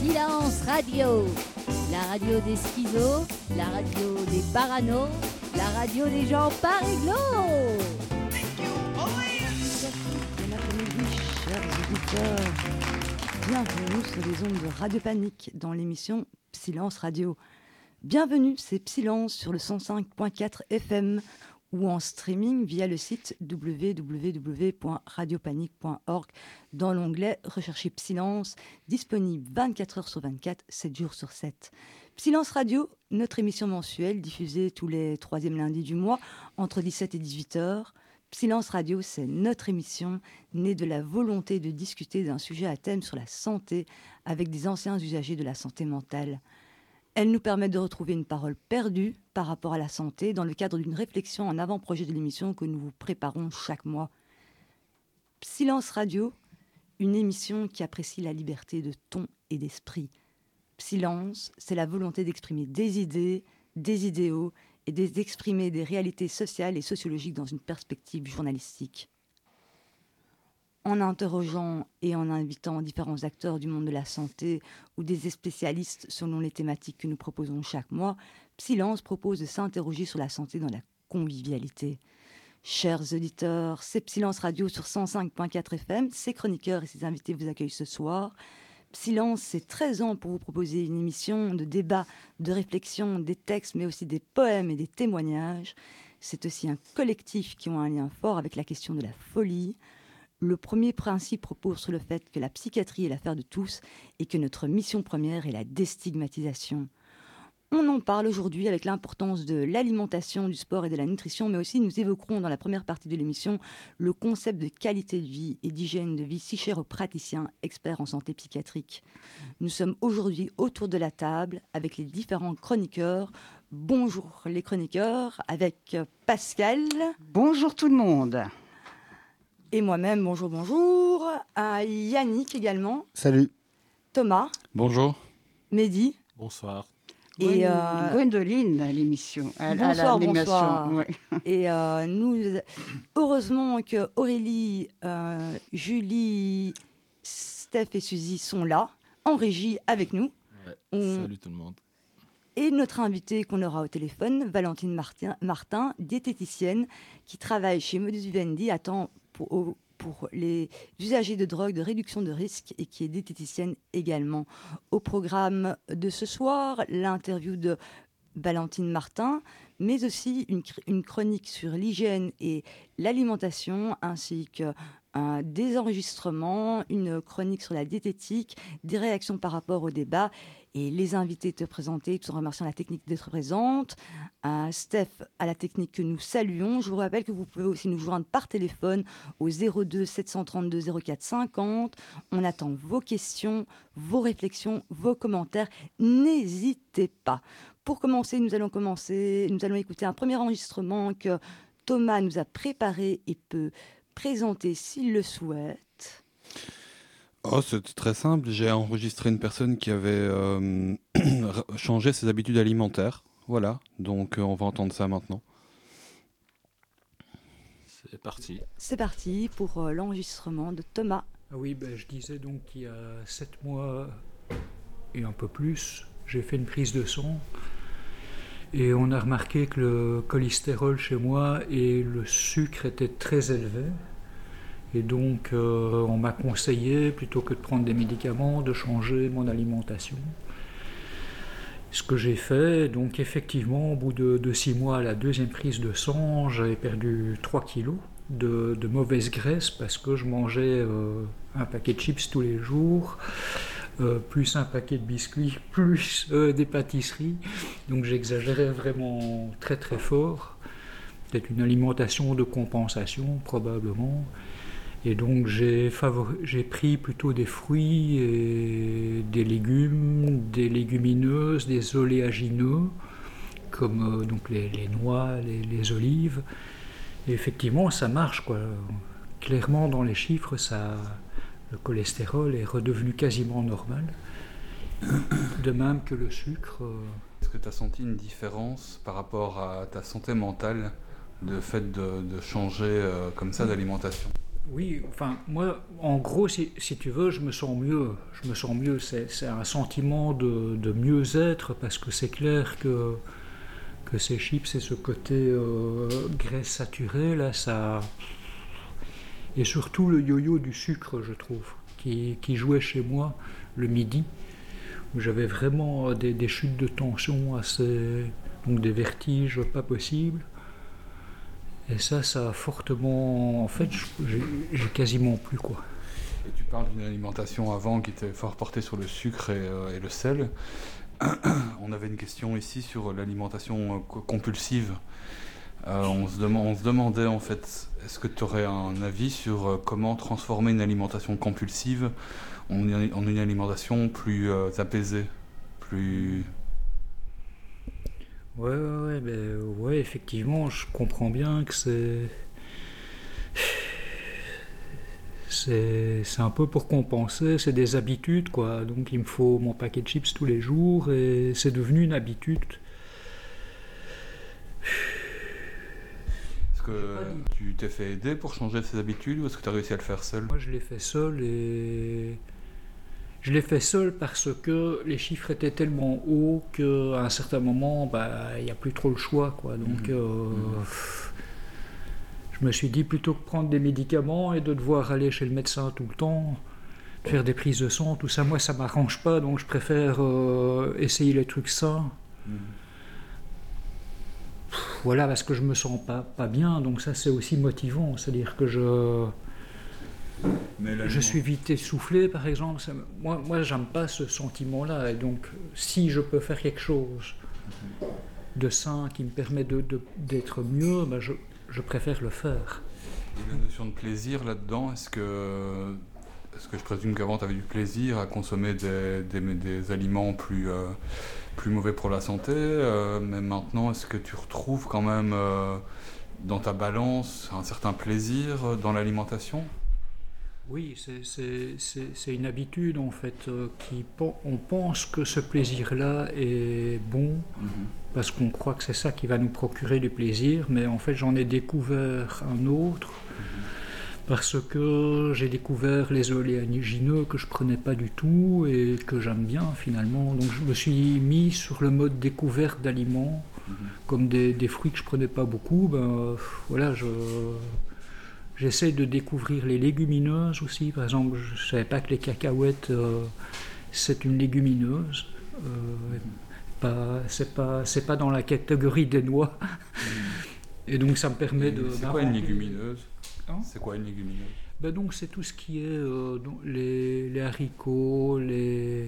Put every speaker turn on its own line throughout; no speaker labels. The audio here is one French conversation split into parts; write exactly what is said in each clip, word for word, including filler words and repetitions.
Silence Radio, la radio des schizos, la radio des paranos, la radio des gens pas réglos.
Bon après-midi, chers auditeurs. Bienvenue sur les ondes de Radio Panique dans l'émission Silence Radio. Bienvenue, c'est Silence sur le cent cinq point quatre F M ou en streaming via le site w w w point radio panique point org dans l'onglet Rechercher Silence, disponible vingt-quatre heures sur vingt-quatre, sept jours sur sept. Silence Radio, notre émission mensuelle diffusée tous les troisièmes lundis du mois entre dix-sept et dix-huit heures. Silence Radio, c'est notre émission née de la volonté de discuter d'un sujet à thème sur la santé avec des anciens usagers de la santé mentale. Elle nous permet de retrouver une parole perdue par rapport à la santé dans le cadre d'une réflexion en avant-projet de l'émission que nous vous préparons chaque mois. Silence Radio, une émission qui apprécie la liberté de ton et d'esprit. Silence, c'est la volonté d'exprimer des idées, des idéaux et d'exprimer des réalités sociales et sociologiques dans une perspective journalistique. En interrogeant et en invitant différents acteurs du monde de la santé ou des spécialistes selon les thématiques que nous proposons chaque mois, Silence propose de s'interroger sur la santé dans la convivialité. Chers auditeurs, c'est Silence Radio sur cent cinq point quatre F M. Ses chroniqueurs et ses invités vous accueillent ce soir. Silence, c'est treize ans pour vous proposer une émission de débat, de réflexion, des textes, mais aussi des poèmes et des témoignages. C'est aussi un collectif qui a un lien fort avec la question de la folie. Le premier principe repose sur le fait que la psychiatrie est l'affaire de tous et que notre mission première est la déstigmatisation. On en parle aujourd'hui avec l'importance de l'alimentation, du sport et de la nutrition, mais aussi nous évoquerons dans la première partie de l'émission le concept de qualité de vie et d'hygiène de vie si cher aux praticiens experts en santé psychiatrique. Nous sommes aujourd'hui autour de la table avec les différents chroniqueurs. Bonjour les chroniqueurs, avec Pascal.
Bonjour tout le monde.
Et moi-même, bonjour, bonjour. À Yannick également.
Salut.
Thomas.
Bonjour.
Mehdi.
Bonsoir.
Et euh...
Gwendoline à l'émission. À,
bonsoir,
à
bonsoir.
Ouais.
Et euh, nous, heureusement que Aurélie, euh, Julie, Steph et Suzy sont là, en régie avec nous.
Ouais.
On...
Salut tout le monde.
Et notre invitée qu'on aura au téléphone, Valentine Martin, Martin diététicienne, qui travaille chez Modus Vivendi à temps pour, pour les usagers de drogue de réduction de risque et qui est diététicienne également. Au programme de ce soir, l'interview de Valentine Martin, mais aussi une, une chronique sur l'hygiène et l'alimentation, ainsi que un, des enregistrements, une chronique sur la diététique, des réactions par rapport au débat. Et les invités te présenter, tout en remerciant la technique d'être présente. Euh, Steph à la technique que nous saluons. Je vous rappelle que vous pouvez aussi nous joindre par téléphone au zéro deux sept cent trente-deux zéro quatre cinquante. On attend vos questions, vos réflexions, vos commentaires. N'hésitez pas. Pour commencer, nous allons commencer. Nous allons écouter un premier enregistrement que Thomas nous a préparé et peut présenter s'il le souhaite.
Oh, c'est très simple. J'ai enregistré une personne qui avait euh, changé ses habitudes alimentaires. Voilà, donc euh, on va entendre ça maintenant.
C'est parti.
C'est parti pour euh, l'enregistrement de Thomas.
Ah oui, ben, je disais donc qu'il y a sept mois et un peu plus, j'ai fait une prise de sang. Et on a remarqué que le cholestérol chez moi et le sucre étaient très élevés. Et donc, euh, on m'a conseillé, plutôt que de prendre des médicaments, de changer mon alimentation. Ce que j'ai fait, donc effectivement, au bout de, de six mois, à la deuxième prise de sang, j'ai perdu trois kilos de, de mauvaise graisse parce que je mangeais euh, un paquet de chips tous les jours, euh, plus un paquet de biscuits, plus euh, des pâtisseries. Donc j'exagérais vraiment très très fort. Peut-être une alimentation de compensation, probablement. Et donc j'ai, favori- j'ai pris plutôt des fruits et des légumes, des légumineuses, des oléagineux, comme euh, donc les, les noix, les, les olives. Et effectivement, ça marche, quoi. Clairement, dans les chiffres, ça, le cholestérol est redevenu quasiment normal. De même que le sucre. Euh...
Est-ce que tu as senti une différence par rapport à ta santé mentale, le fait de, de changer euh, comme ça d'alimentation ?
Oui, enfin, moi, en gros, si, si tu veux, je me sens mieux. Je me sens mieux. C'est, c'est un sentiment de, de mieux-être parce que c'est clair que, que ces chips et ce côté euh, graisse saturée, là, ça. Et surtout le yo-yo du sucre, je trouve, qui, qui jouait chez moi le midi, où j'avais vraiment des, des chutes de tension assez. Donc des vertiges pas possibles. Et ça, ça a fortement. En fait, j'ai, j'ai quasiment plus, quoi.
Et tu parles d'une alimentation avant qui était fort portée sur le sucre et, euh, et le sel. On avait une question ici sur l'alimentation compulsive. Euh, on, se dem- on se demandait en fait, est-ce que tu aurais un avis sur euh, comment transformer une alimentation compulsive en une, en une alimentation plus euh, apaisée, plus...
Ouais, ouais, ouais, ben, ouais, effectivement, je comprends bien que c'est. C'est, c'est un peu pour compenser, c'est des habitudes, quoi. Donc il me faut mon paquet de chips tous les jours et c'est devenu une habitude.
Est-ce que tu t'es fait aider pour changer ces habitudes ou est-ce que tu as réussi à le faire seul?
Moi, je l'ai fait seul et. Je l'ai fait seul parce que les chiffres étaient tellement hauts qu'à un certain moment, bah, il n'y a plus trop le choix, quoi. Donc, mmh. Euh, mmh. je me suis dit, plutôt que prendre des médicaments et de devoir aller chez le médecin tout le temps, faire des prises de sang, tout ça, moi, ça ne m'arrange pas. Donc, je préfère euh, essayer les trucs sains. Mmh. Voilà, parce que je ne me sens pas, pas bien. Donc, ça, c'est aussi motivant. C'est-à-dire que je... Mais je suis vite essoufflé, par exemple. Ça, moi, moi, j'aime pas ce sentiment-là. Et donc, si je peux faire quelque chose de sain qui me permet de, de, d'être mieux, ben je, je préfère le faire.
Et la notion de plaisir là-dedans, est-ce que, est-ce que je présume qu'avant, tu avais du plaisir à consommer des, des, des aliments plus, euh, plus mauvais pour la santé, euh, mais maintenant, est-ce que tu retrouves quand même euh, dans ta balance un certain plaisir dans l'alimentation ?
Oui, c'est, c'est, c'est, c'est une habitude en fait. Euh, qui, on pense que ce plaisir-là est bon mmh. parce qu'on croit que c'est ça qui va nous procurer du plaisir, mais en fait j'en ai découvert un autre mmh. parce que j'ai découvert les oléagineux que je prenais pas du tout et que j'aime bien finalement. Donc je me suis mis sur le mode découverte d'aliments, mmh. comme des, des fruits que je prenais pas beaucoup. Ben voilà, je J'essaie de découvrir les légumineuses aussi. Par exemple, je ne savais pas que les cacahuètes, euh, c'est une légumineuse. Euh, pas, c'est pas, c'est pas dans la catégorie des noix. Et donc, ça me permet
Et
de...
C'est quoi une légumineuse hein C'est quoi une légumineuse
ben donc, c'est tout ce qui est euh, donc, les, les haricots, les,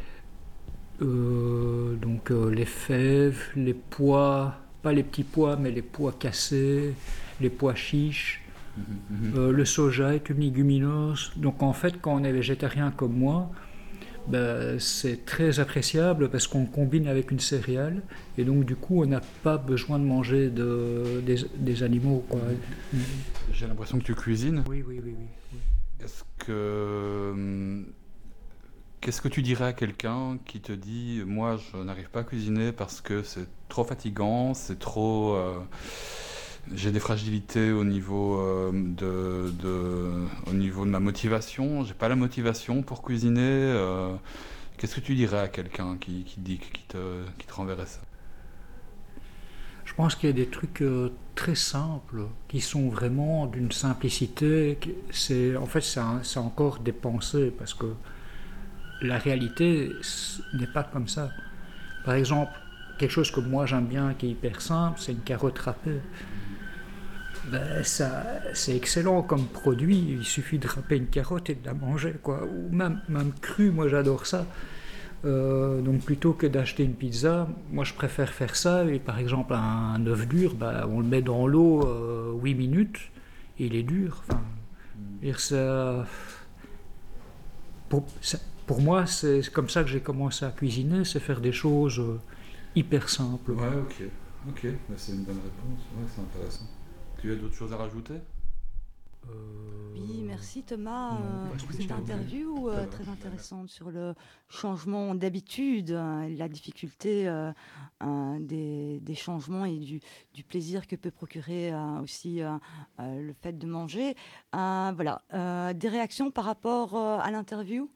ah. euh, donc, euh, les fèves, les pois, pas les petits pois, mais les pois cassés, les pois chiches. Mmh. Euh, le soja est une légumineuse. Donc en fait, quand on est végétarien comme moi, ben, c'est très appréciable parce qu'on combine avec une céréale et donc du coup, on n'a pas besoin de manger de, des, des animaux, quoi. Mmh.
J'ai l'impression que tu cuisines.
Oui, oui, oui, oui, oui.
Est-ce que... Qu'est-ce que tu dirais à quelqu'un qui te dit « Moi, je n'arrive pas à cuisiner parce que c'est trop fatigant, c'est trop... Euh... J'ai des fragilités au niveau, euh, de, de, au niveau de ma motivation, j'ai pas la motivation pour cuisiner. Euh, qu'est-ce que tu dirais à quelqu'un qui, qui, dit, qui, te, qui te renverrait ça ?
Je pense qu'il y a des trucs euh, très simples qui sont vraiment d'une simplicité. C'est, en fait, c'est, un, c'est encore des pensées parce que la réalité n'est pas comme ça. Par exemple, quelque chose que moi j'aime bien, qui est hyper simple, c'est une carotte râpée. Ben, ça, c'est excellent comme produit, il suffit de râper une carotte et de la manger, quoi. Ou même, même crue, moi j'adore ça. Euh, donc plutôt que d'acheter une pizza, moi je préfère faire ça. Et par exemple, un œuf dur, ben, on le met dans l'eau euh, huit minutes et il est dur. Enfin, dire ça, pour, ça, pour moi, c'est comme ça que j'ai commencé à cuisiner, c'est faire des choses euh, hyper simples.
Ouais, ok, ok, ben, c'est une bonne réponse, ouais, c'est intéressant. Tu as d'autres choses à rajouter ?
Euh,
Oui, merci Thomas
non,
euh,
pas
pour cette
spécialement.
interview euh, très intéressante sur le changement d'habitude, hein, la difficulté euh, hein, des, des changements et du, du plaisir que peut procurer euh, aussi euh, euh, le fait de manger. Euh, voilà, Euh, des réactions par rapport euh, à l'interview?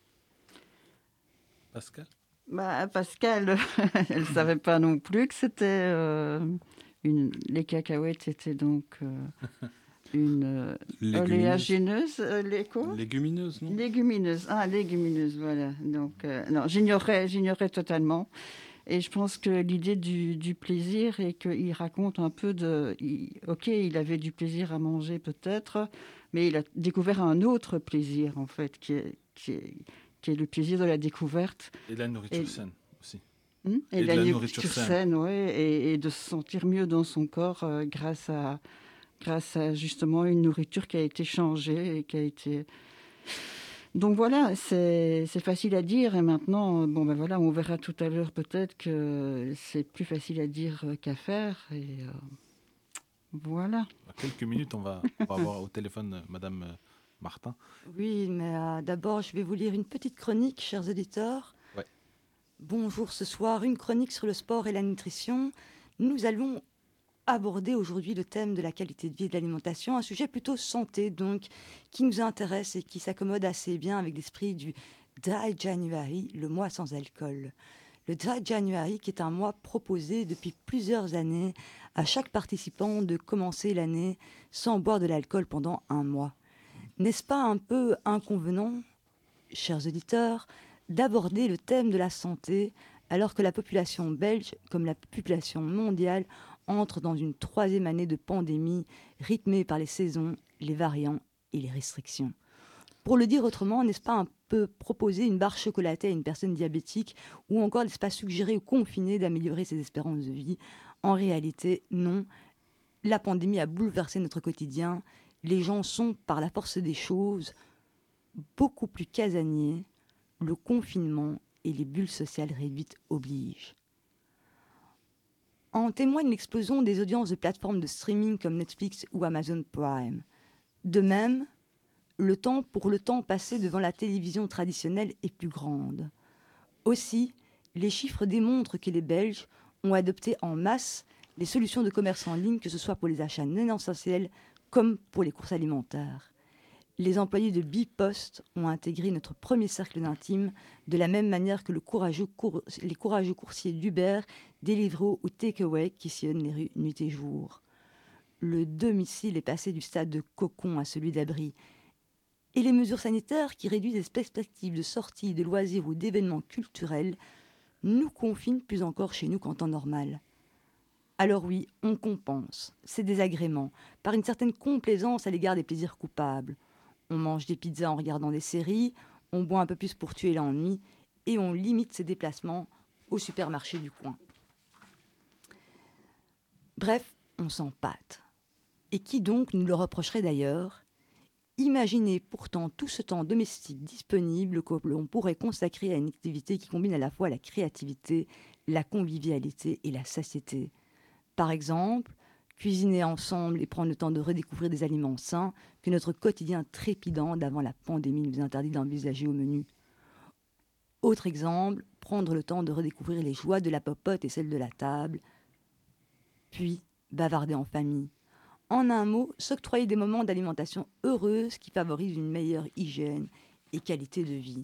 Pascal?
Bah, Pascal, elle ne savait pas non plus que c'était euh, une. Les cacahuètes étaient donc euh, une euh,
Légumineuse.
oléagineuse. euh, les quoi
Légumineuse, non?
Légumineuse. Ah, légumineuse, voilà. Donc, euh, non, j'ignorais, j'ignorais totalement. Et je pense que l'idée du, du plaisir est qu'il raconte un peu de. il- ok, il avait du plaisir à manger peut-être, mais il a découvert un autre plaisir en fait, qui est, qui est, qui est le plaisir de la découverte.
Et de la nourriture
Et-
saine aussi.
Hmm,
Et de la nourriture saine.
ouais, et, et de se sentir mieux dans son corps euh, grâce à grâce à justement une nourriture qui a été changée et qui a été. Donc voilà, c'est c'est facile à dire et maintenant, bon ben voilà, on verra tout à l'heure peut-être que c'est plus facile à dire euh, qu'à faire et euh, voilà.
Dans quelques minutes, on va, on va avoir au téléphone euh, Madame euh, Martin.
Oui, mais euh, d'abord, je vais vous lire une petite chronique, chers auditeurs.
Ouais.
Bonjour, ce soir, une chronique sur le sport et la nutrition. Nous allons aborder aujourd'hui le thème de la qualité de vie et de l'alimentation, un sujet plutôt santé, donc, qui nous intéresse et qui s'accommode assez bien avec l'esprit du Dry January, le mois sans alcool. Le Dry January, qui est un mois proposé depuis plusieurs années à chaque participant de commencer l'année sans boire de l'alcool pendant un mois. N'est-ce pas un peu inconvenant, chers auditeurs, d'aborder le thème de la santé alors que la population belge, comme la population mondiale, entre dans une troisième année de pandémie rythmée par les saisons, les variants et les restrictions? Pour le dire autrement, n'est-ce pas un peu proposer une barre chocolatée à une personne diabétique ou encore n'est-ce pas suggérer ou confiner d'améliorer ses espérances de vie? En réalité, non. La pandémie a bouleversé notre quotidien. Les gens sont, par la force des choses, beaucoup plus casaniers. Le confinement et les bulles sociales réduites obligent. En témoigne l'explosion des audiences de plateformes de streaming comme Netflix ou Amazon Prime. De même, le temps pour le temps passé devant la télévision traditionnelle est plus grande. Aussi, les chiffres démontrent que les Belges ont adopté en masse les solutions de commerce en ligne, que ce soit pour les achats non essentiels comme pour les courses alimentaires. Les employés de Bipost ont intégré notre premier cercle d'intime de la même manière que le courageux cour- les courageux coursiers d'Uber, Deliveroo ou Takeaway qui sillonnent les rues nuit et jour. Le domicile est passé du stade de cocon à celui d'abri. Et les mesures sanitaires qui réduisent les perspectives de sortie, de loisirs ou d'événements culturels nous confinent plus encore chez nous qu'en temps normal. Alors oui, on compense ces désagréments par une certaine complaisance à l'égard des plaisirs coupables. On mange des pizzas en regardant des séries, on boit un peu plus pour tuer l'ennui et on limite ses déplacements au supermarché du coin. Bref, on s'empâte. Et qui donc nous le reprocherait d'ailleurs? Imaginez pourtant tout ce temps domestique disponible que l'on pourrait consacrer à une activité qui combine à la fois la créativité, la convivialité et la satiété. Par exemple, cuisiner ensemble et prendre le temps de redécouvrir des aliments sains que notre quotidien trépidant d'avant la pandémie nous interdit d'envisager au menu. Autre exemple, prendre le temps de redécouvrir les joies de la popote et celles de la table. Puis, bavarder en famille. En un mot, s'octroyer des moments d'alimentation heureuse qui favorisent une meilleure hygiène et qualité de vie.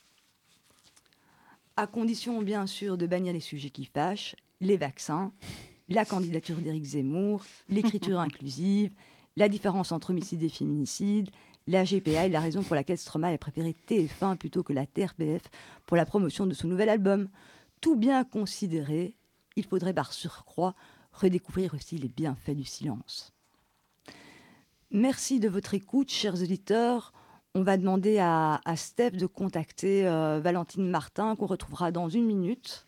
À condition, bien sûr, de bannir les sujets qui fâchent, les vaccins, la candidature d'Éric Zemmour, l'écriture inclusive, la différence entre homicide et féminicide, la G P A et la raison pour laquelle Stromae a préféré T F un plutôt que la T R P F pour la promotion de son nouvel album. Tout bien considéré, il faudrait par surcroît redécouvrir aussi les bienfaits du silence. Merci de votre écoute, chers auditeurs. On va demander à, à Steph de contacter euh, Valentine Martin, qu'on retrouvera dans une minute.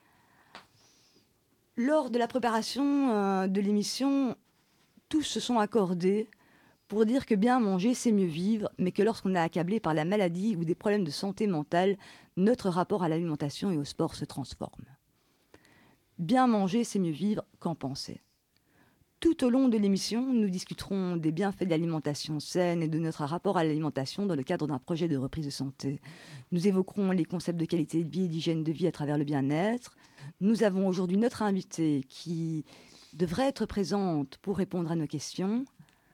Lors de la préparation euh, de l'émission, tous se sont accordés pour dire que bien manger, c'est mieux vivre, mais que lorsqu'on est accablé par la maladie ou des problèmes de santé mentale, notre rapport à l'alimentation et au sport se transforme. Bien manger, c'est mieux vivre, qu'en penser? tout au long de l'émission, nous discuterons des bienfaits de l'alimentation saine et de notre rapport à l'alimentation dans le cadre d'un projet de reprise de santé. Nous évoquerons les concepts de qualité de vie et d'hygiène de vie à travers le bien-être. Nous avons aujourd'hui notre invitée qui devrait être présente pour répondre à nos questions.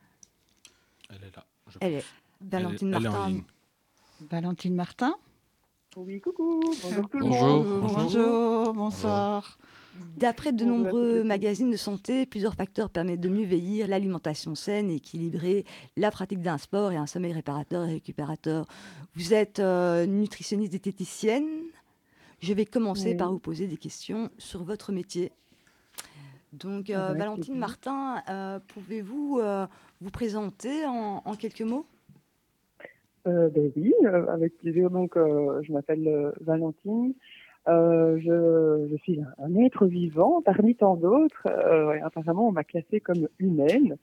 Elle est là. Je
Elle est Valentine
elle est- elle est en
Martin.
ligne.
Valentine Martin.
Oui, coucou, bonjour tout le
Bonjour.
monde.
Bonjour.
Bonjour, bonsoir.
D'après de
Bonjour à
nombreux
toutes et tous.
magazines de santé, plusieurs facteurs permettent de mieux vieillir: l'alimentation saine et équilibrée, la pratique d'un sport et un sommeil réparateur et récupérateur. Vous êtes euh, nutritionniste diététicienne. Je vais commencer
Oui.
par vous poser des questions sur votre métier. Donc, euh,
Avec
Valentine
plaisir.
Martin, euh, pouvez-vous euh, vous présenter en, en quelques mots?
Euh, ben oui, euh, avec plaisir. Donc, euh, je m'appelle euh, Valentine. Euh, je, je suis un, un être vivant parmi tant d'autres. Euh, et apparemment, on m'a classée comme humaine.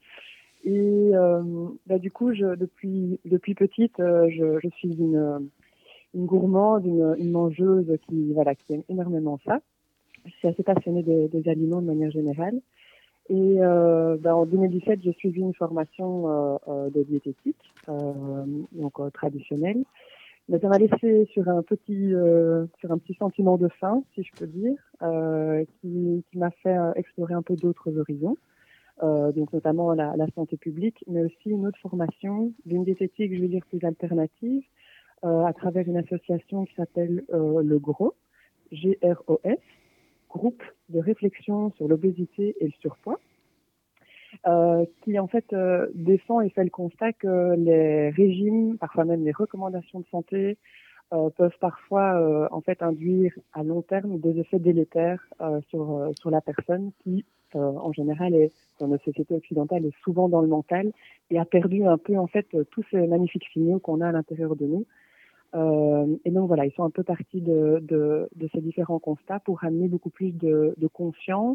Et euh, bah, du coup, je, depuis depuis petite, euh, je, je suis une, une gourmande, une, une mangeuse qui voilà qui aime énormément ça. Je suis assez passionnée des, des aliments de manière générale. Et euh, ben, en deux mille dix-sept, j'ai suivi une formation euh, euh, de diététique, euh, donc euh, traditionnelle. Mais ça m'a laissé sur un petit, euh, sur un petit sentiment de faim, si je peux dire, euh, qui, qui m'a fait euh, explorer un peu d'autres horizons, euh, donc notamment la, la santé publique, mais aussi une autre formation d'une diététique, je veux dire plus alternative, euh, à travers une association qui s'appelle euh, le G R O, G R O S. Groupe de réflexion sur l'obésité et le surpoids, euh, qui en fait euh, défend et fait le constat que les régimes, parfois même les recommandations de santé, euh, peuvent parfois euh, en fait induire à long terme des effets délétères euh, sur euh, sur la personne qui, euh, en général, est dans notre société occidentale, est souvent dans le mental et a perdu un peu en fait tous ces magnifiques signaux qu'on a à l'intérieur de nous. Euh, et donc voilà, ils sont un peu partis de, de, de ces différents constats pour amener beaucoup plus de, de conscience,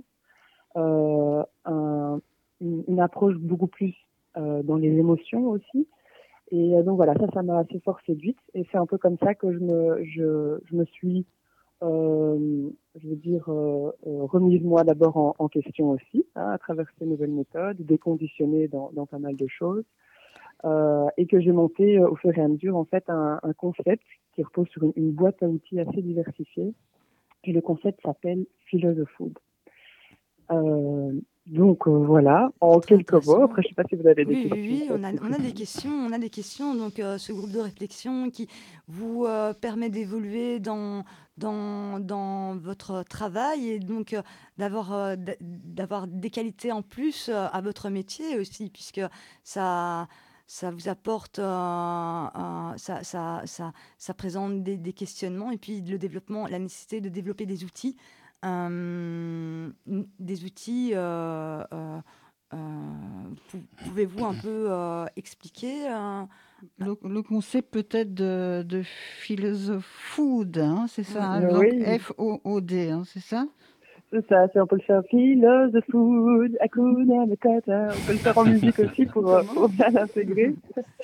euh, un, une, une approche beaucoup plus euh, dans les émotions aussi. Et euh, donc voilà, ça, ça m'a assez fort séduite. Et c'est un peu comme ça que je me, je, je me suis, euh, je veux dire, euh, euh, remise moi d'abord en, en question aussi, hein, à travers ces nouvelles méthodes, déconditionnée dans, dans pas mal de choses. Euh, et que j'ai monté euh, au fur et à mesure en fait un, un concept qui repose sur une, une boîte à outils assez diversifiée. Et le concept s'appelle Philosophood. Euh, donc euh, voilà, en
Très
quelques mots.
intéressant.
Après, je ne sais pas si vous avez des
Oui,
questions.
oui, oui, on a,
plus
on a des
précises.
questions, on a des questions. Donc, euh, ce groupe de réflexion qui vous euh, permet d'évoluer dans, dans, dans votre travail et donc euh, d'avoir, euh, d- d'avoir des qualités en plus euh, à votre métier aussi, puisque ça, ça vous apporte, euh, un- ça, ça, ça, ça présente des, des questionnements et puis le développement, la nécessité de développer des outils, euh, des outils. Euh, euh, euh, pou- Pouvez-vous un peu euh, expliquer euh,
Le, le concept peut-être de, de philosophood, hein, c'est ça, hein, donc
Oui,
F O O D, hein, c'est ça?
c'est ça, c'est on peut le faire Philosophood, Hakuna Matata. On peut le faire en musique aussi pour, euh, pour bien l'intégrer.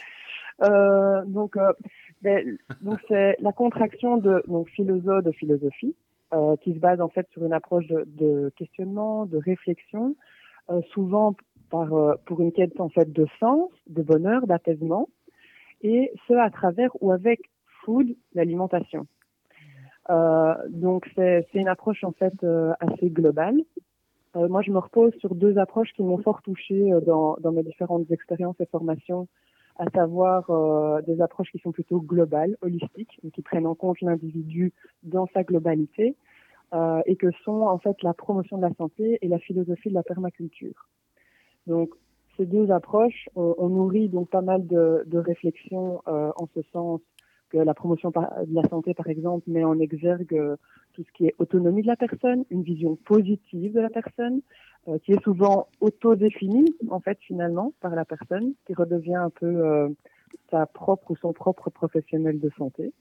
Euh, donc, euh, ben, donc c'est la contraction de donc philosophe de philosophie, euh, qui se base en fait sur une approche de, de questionnement, de réflexion, euh, souvent par euh, pour une quête en fait de sens, de bonheur, d'apaisement, et ce à travers ou avec food, l'alimentation. Euh, donc c'est c'est une approche en fait euh, assez globale. Euh, moi, je me repose sur deux approches qui m'ont fort touchée euh, dans dans mes différentes expériences et formations, à savoir euh, des approches qui sont plutôt globales, holistiques, et qui prennent en compte l'individu dans sa globalité, euh, et que sont en fait la promotion de la santé et la philosophie de la permaculture. Donc, ces deux approches, on, on nourrit donc pas mal de, de réflexions euh, en ce sens que la promotion par, de la santé, par exemple, met en exergue euh, tout ce qui est autonomie de la personne, une vision positive de la personne, euh, qui est souvent autodéfinie, en fait, finalement, par la personne, qui redevient un peu euh, sa propre ou son propre professionnel de santé.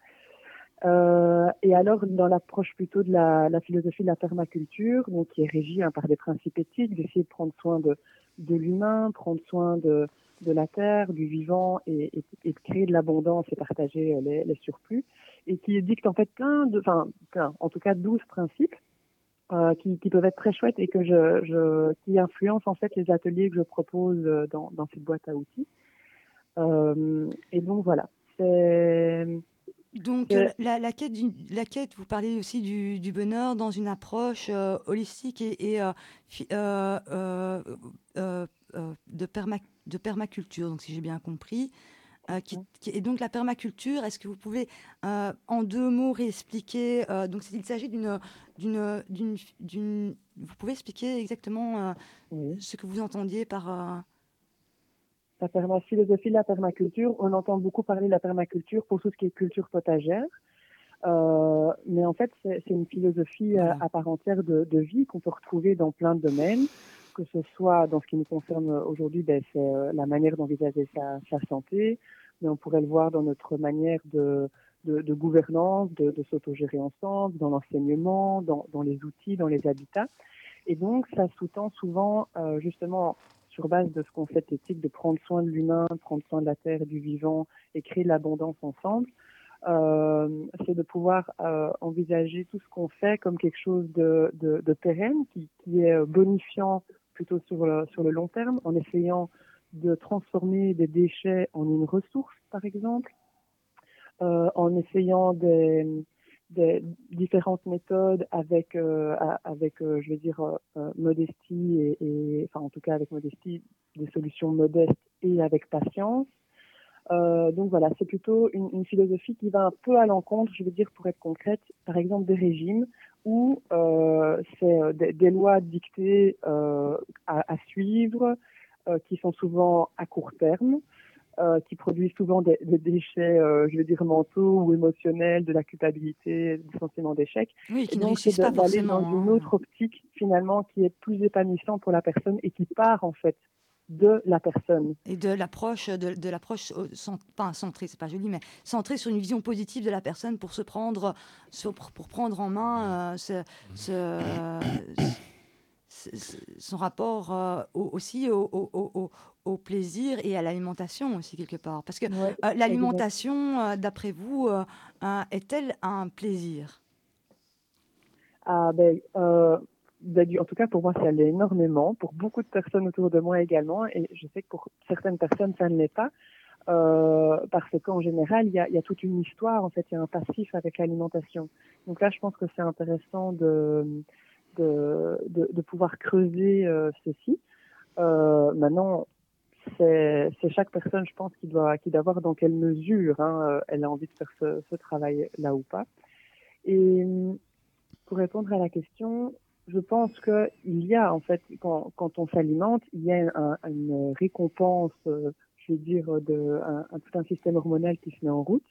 Euh, et alors, dans l'approche plutôt de la, la philosophie de la permaculture, donc qui est régie hein, par des principes éthiques, d'essayer de prendre soin de, de l'humain, prendre soin de, de la terre, du vivant, et, et, et de créer de l'abondance et partager les, les surplus, et qui dicte en fait plein de, enfin plein, en tout cas douze principes euh, qui, qui peuvent être très chouettes et que je, je, qui influencent en fait les ateliers que je propose dans, dans cette boîte à outils. Euh, et donc voilà. C'est,
Donc
c'est...
euh, la, la, quête du, la quête, vous parlez aussi du, du bonheur dans une approche euh, holistique et, et euh, fi, euh, euh, euh, euh, de, perma, de permaculture, donc si j'ai bien compris. Euh, qui, qui, et donc la permaculture, est-ce que vous pouvez euh, en deux mots réexpliquer euh, donc il s'agit d'une, d'une, d'une, d'une, vous pouvez expliquer exactement euh,
oui.
ce que vous entendiez par euh...
la perma- philosophie de la permaculture. On entend beaucoup parler de la permaculture pour tout ce qui est culture potagère, euh, mais en fait c'est, c'est une philosophie
voilà.
à, à part entière de, de vie qu'on peut retrouver dans plein de domaines, que ce soit dans ce qui nous concerne aujourd'hui, ben, c'est euh, la manière d'envisager sa, sa santé, mais on pourrait le voir dans notre manière de, de, de gouvernance, de, de s'autogérer ensemble, dans l'enseignement, dans, dans les outils, dans les habitats. Et donc, ça sous-tend souvent, euh, justement, sur base de ce concept éthique de prendre soin de l'humain, prendre soin de la terre et du vivant et créer de l'abondance ensemble, euh, c'est de pouvoir euh, envisager tout ce qu'on fait comme quelque chose de, de, de pérenne, qui, qui est bonifiant plutôt sur le, sur le long terme, en essayant de transformer des déchets en une ressource, par exemple, euh, en essayant des, des différentes méthodes avec, euh, avec euh, je veux dire, euh, modestie et, et, enfin en tout cas avec modestie, des solutions modestes et avec patience. Euh, donc voilà, c'est plutôt une, une philosophie qui va un peu à l'encontre, je veux dire, pour être concrète, par exemple des régimes où euh, c'est des, des lois dictées euh, à, à suivre, euh, qui sont souvent à court terme, euh, qui produisent souvent des, des déchets, euh, je veux dire, mentaux ou émotionnels, de la culpabilité, du sentiment d'échec.
Oui, qui
et
ne
donc, c'est
réussissent pas
de, d'aller
forcément.
dans une
Hein.
autre optique, finalement, qui est plus épanouissante pour la personne et qui part, en fait, de la personne.
Et de l'approche, de, de l'approche cent, pas centrée, c'est pas joli, mais centrée sur une vision positive de la personne pour se prendre, sur, pour prendre en main euh, ce, ce, ce, ce, son rapport euh, au, aussi au, au, au, au plaisir et à l'alimentation aussi quelque part. Parce que
ouais,
euh, l'alimentation, euh, d'après vous, euh, euh, est-elle un plaisir ?
Ah ben, euh, ben, en tout cas, pour moi, ça l'est énormément. Pour beaucoup de personnes autour de moi également. Et je sais que pour certaines personnes, ça ne l'est pas. Euh, parce qu'en général, il y a, il y a toute une histoire. En fait, il y a un passif avec l'alimentation. Donc là, je pense que c'est intéressant de, de, de, de pouvoir creuser euh, ceci. Euh, maintenant, c'est, c'est chaque personne, je pense, qui doit, qui doit voir dans quelle mesure hein, elle a envie de faire ce, ce travail-là ou pas. Et pour répondre à la question, je pense qu'il y a, en fait, quand, quand on s'alimente, il y a un, une récompense, euh, je veux dire, de, un, un, tout un système hormonal qui se met en route.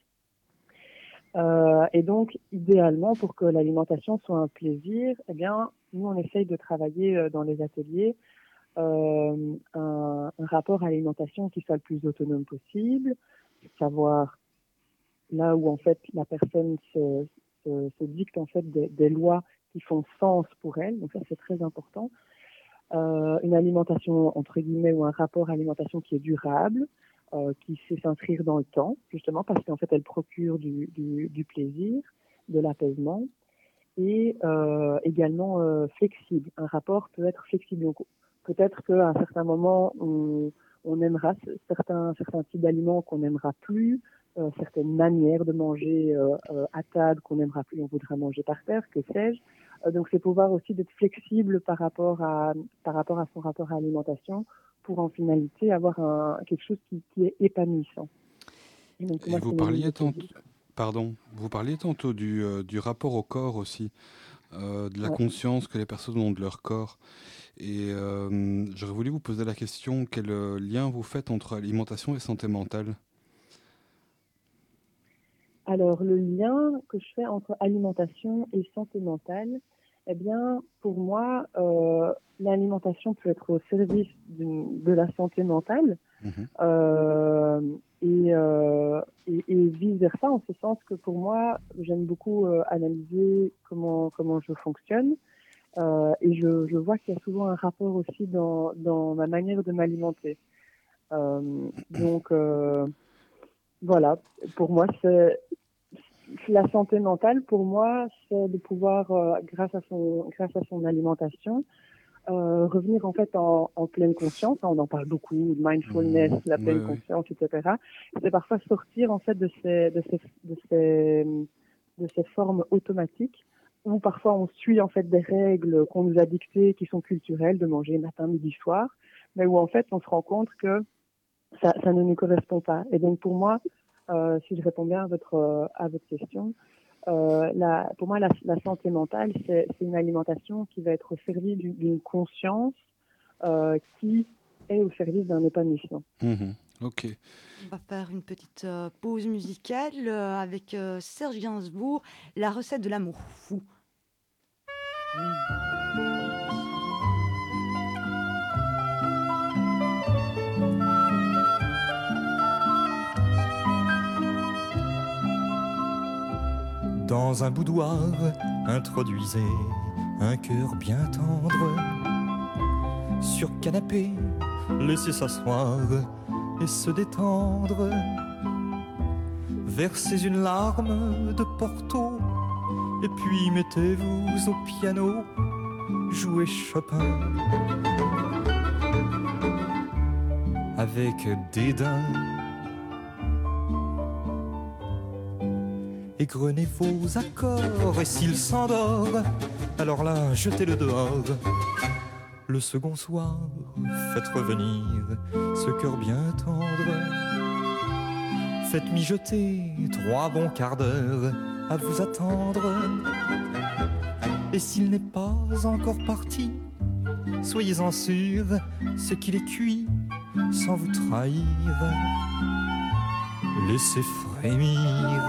Euh, et donc, idéalement, pour que l'alimentation soit un plaisir, eh bien, nous, on essaye de travailler euh, dans les ateliers euh, un, un rapport à l'alimentation qui soit le plus autonome possible, savoir là où, en fait, la personne se Se, se dicte en fait des, des lois qui font sens pour elle, donc ça c'est très important. Euh, une alimentation entre guillemets ou un rapport à l'alimentation qui est durable, euh, qui sait s'inscrire dans le temps, justement parce qu'en fait elle procure du, du, du plaisir, de l'apaisement et euh, également euh, flexible. Un rapport peut être flexible. Donc peut-être qu'à un certain moment on, on aimera certains certains types d'aliments qu'on n'aimera plus. Euh, certaines manières de manger euh, euh, à table qu'on n'aimera plus, on voudra manger par terre, que sais-je. Euh, donc c'est pouvoir aussi d'être flexible par rapport à par rapport à son rapport à l'alimentation pour en finalité avoir un, quelque chose qui, qui est épanouissant.
Et, donc, moi, Et vous parliez tantôt, pardon, vous parliez tantôt du euh, du rapport au corps aussi, euh, de la ouais. conscience que les personnes ont de leur corps. Et euh, j'aurais voulu vous poser la question, quel lien vous faites entre alimentation et santé mentale ?
Alors, le lien que je fais entre alimentation et santé mentale, eh bien, pour moi, euh, l'alimentation peut être au service de la santé mentale mmh. euh, et, euh, et, et vice-versa, en ce sens que pour moi, j'aime beaucoup euh, analyser comment, comment je fonctionne euh, et je, je vois qu'il y a souvent un rapport aussi dans, dans ma manière de m'alimenter. Euh, donc, euh, voilà, pour moi, c'est... la santé mentale, pour moi, c'est de pouvoir, euh, grâce à son, grâce à son alimentation, euh, revenir en fait en, en pleine conscience. On en parle beaucoup, mindfulness, mmh, la pleine ouais, conscience, ouais. et cetera. C'est parfois sortir en fait de ces, de ces, de ces, de ces formes automatiques où parfois on suit en fait des règles qu'on nous a dictées, qui sont culturelles, de manger matin, midi, soir, mais où en fait on se rend compte que ça, ça ne nous correspond pas. Et donc pour moi, euh, si je réponds bien à votre, euh, à votre question, euh, la, pour moi la, la santé mentale, c'est, c'est une alimentation qui va être au service d'une, d'une conscience euh, qui est au service d'un épanouissement.
Mmh, ok.
On va faire une petite euh, pause musicale euh, avec euh, Serge Gainsbourg, la recette de l'amour fou.
Dans un boudoir, introduisez un cœur bien tendre. Sur canapé, laissez s'asseoir et se détendre. Versez une larme de Porto et puis mettez-vous au piano, jouez Chopin avec dédain. Égrenez vos accords et s'il s'endort, alors là, jetez-le dehors. Le second soir, faites revenir ce cœur bien tendre. Faites mijoter trois bons quarts d'heure à vous attendre. Et s'il n'est pas encore parti, soyez-en sûr, c'est qu'il est cuit sans vous trahir. Laissez frémir.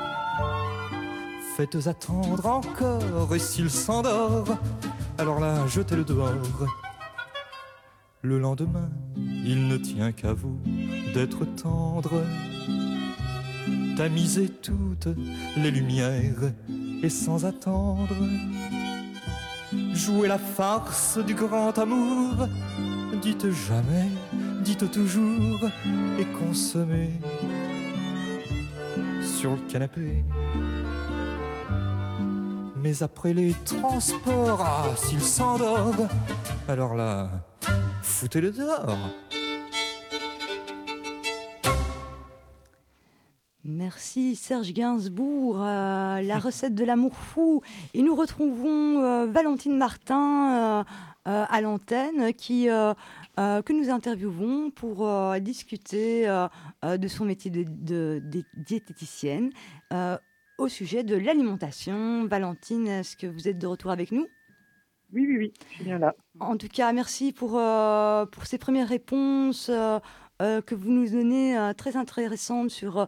Faites attendre encore, et s'il s'endort, alors là, jetez-le dehors. Le lendemain, il ne tient qu'à vous d'être tendre. Tamisez toutes les lumières, et sans attendre, jouez la farce du grand amour. Dites jamais, dites toujours, et consommez sur le canapé. Mais après les transports, ah, s'il s'endort, alors là, foutez-le dehors.
Merci Serge Gainsbourg, euh, la recette de l'amour fou. Et nous retrouvons euh, Valentine Martin euh, euh, à l'antenne qui, euh, euh, que nous interviewons pour euh, discuter euh, euh, de son métier de, de, de diététicienne. Euh, au sujet de l'alimentation. Valentine, est-ce que vous êtes de retour avec nous ?
Oui, oui, oui, je suis bien là.
En tout cas, merci pour, euh, pour ces premières réponses euh, euh, que vous nous donnez, euh, très intéressantes sur,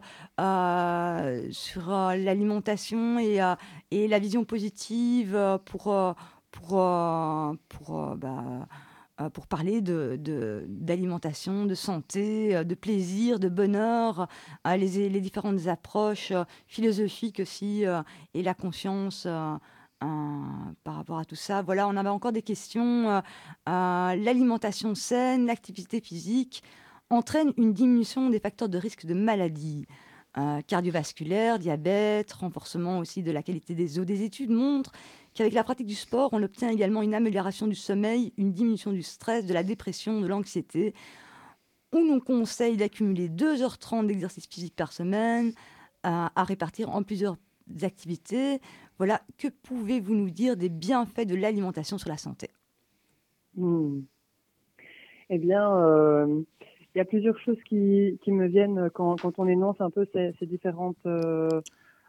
euh, sur euh, l'alimentation et, euh, et la vision positive euh, pour, euh, pour, euh, pour, euh, bah, euh, pour parler de, de, d'alimentation, de santé, de plaisir, de bonheur, euh, les, les différentes approches euh, philosophiques aussi, euh, et la conscience euh, euh, par rapport à tout ça. Voilà, on avait encore des questions. Euh, euh, l'alimentation saine, l'activité physique entraîne une diminution des facteurs de risque de maladie euh, cardiovasculaire, diabète, renforcement aussi de la qualité des eaux. Des études montrent qu'avec la pratique du sport, on obtient également une amélioration du sommeil, une diminution du stress, de la dépression, de l'anxiété. On nous conseille d'accumuler deux heures trente d'exercice physique par semaine, à, à répartir en plusieurs activités. Voilà, que pouvez-vous nous dire des bienfaits de l'alimentation sur la santé ?
Mmh. Eh bien, euh, il y a plusieurs choses qui, qui me viennent quand, quand on énonce un peu ces, ces différentes... Euh,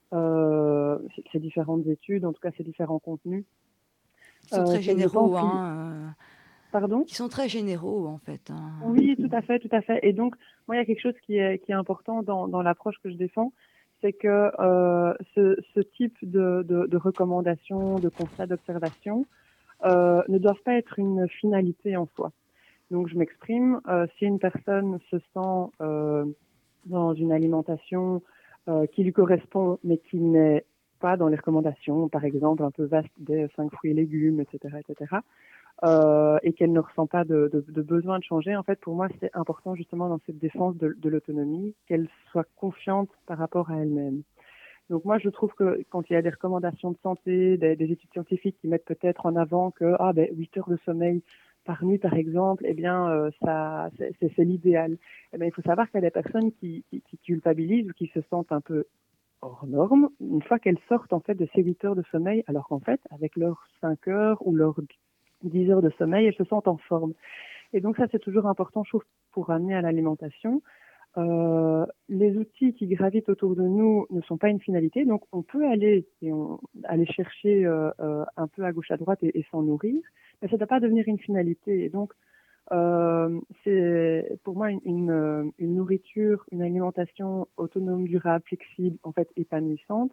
Euh, ces différentes études, en tout cas ces différents contenus.
Qui sont très euh, généraux,
hein.
Euh,
Pardon ?
Qui sont très généraux, en fait. Hein.
Oui, tout à fait, tout à fait. Et donc, moi, il y a quelque chose qui est, qui est important dans, dans l'approche que je défends, c'est que euh, ce, ce type de, de, de recommandations, de constats, d'observations euh, ne doivent pas être une finalité en soi. Donc, je m'exprime. Euh, si une personne se sent euh, dans une alimentation Euh, qui lui correspond, mais qui n'est pas dans les recommandations, par exemple, un peu vaste des cinq fruits et légumes, et cetera, et cetera, euh, et qu'elle ne ressent pas de, de, de besoin de changer. En fait, pour moi, c'est important justement dans cette défense de, de l'autonomie, qu'elle soit confiante par rapport à elle-même. Donc moi, je trouve que quand il y a des recommandations de santé, des, des études scientifiques qui mettent peut-être en avant que ah ben huit heures de sommeil par nuit, par exemple, eh bien euh, ça c'est, c'est, c'est l'idéal. Eh bien, il faut savoir qu'il y a des personnes qui, qui, qui culpabilisent ou qui se sentent un peu hors normes une fois qu'elles sortent en fait de ces huit heures de sommeil, alors qu'en fait avec leurs cinq heures ou leurs dix heures de sommeil, elles se sentent en forme. Et donc ça c'est toujours important, je trouve, pour ramener à l'alimentation. Euh, les outils qui gravitent autour de nous ne sont pas une finalité, donc on peut aller et on, aller chercher euh, euh, un peu à gauche à droite et, et s'en nourrir, mais ça ne doit pas devenir une finalité. Et donc euh, c'est pour moi une, une, une nourriture, une alimentation autonome, durable, flexible, en fait épanouissante,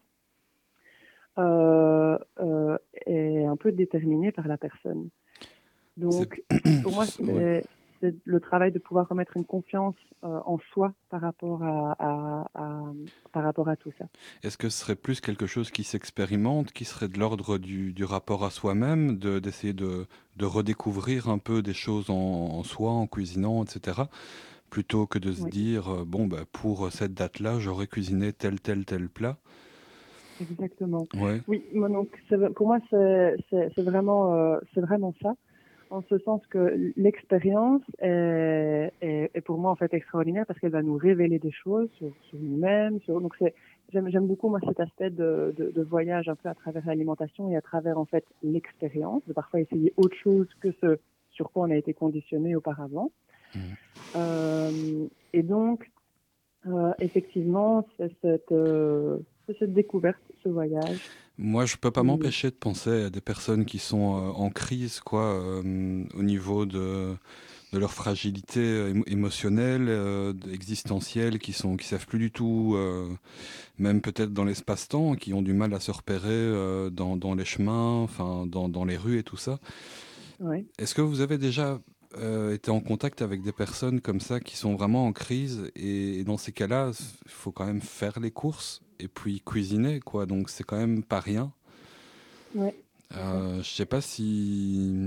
euh, euh, est un peu déterminée par la personne. Donc c'est... pour moi c'est... Ouais. C'est le travail de pouvoir remettre une confiance euh, en soi par rapport à, à, à, par rapport à tout ça.
Est-ce que ce serait plus quelque chose qui s'expérimente, qui serait de l'ordre du, du rapport à soi-même, de, d'essayer de, de redécouvrir un peu des choses en, en soi, en cuisinant, et cetera, plutôt que de se oui. dire, euh, bon, bah, pour cette date-là, j'aurais cuisiné tel, tel, tel plat?
Exactement.
Ouais.
Oui, moi, donc, c'est, pour moi, c'est, c'est, c'est, vraiment, euh, c'est vraiment ça. En ce sens que l'expérience est, est, est pour moi en fait extraordinaire parce qu'elle va nous révéler des choses sur, sur nous-mêmes. Sur, donc c'est, j'aime, j'aime beaucoup moi cet aspect de, de, de voyage un peu à travers l'alimentation et à travers en fait l'expérience, de parfois essayer autre chose que ce sur quoi on a été conditionné auparavant. Mmh. Euh, et donc euh, effectivement c'est cette, euh, c'est cette découverte, ce voyage.
Moi, je peux pas m'empêcher de penser à des personnes qui sont euh, en crise, quoi, euh, au niveau de, de leur fragilité émo- émotionnelle, euh, existentielle, qui sont, qui savent plus du tout, euh, même peut-être dans l'espace-temps, qui ont du mal à se repérer euh, dans, dans les chemins, enfin, dans, dans les rues et tout ça.
Ouais.
Est-ce que vous avez déjà euh, été en contact avec des personnes comme ça qui sont vraiment en crise et, et dans ces cas-là, il faut quand même faire les courses et puis cuisiner, quoi. Donc c'est quand même pas rien.
Ouais.
Euh, je sais pas si,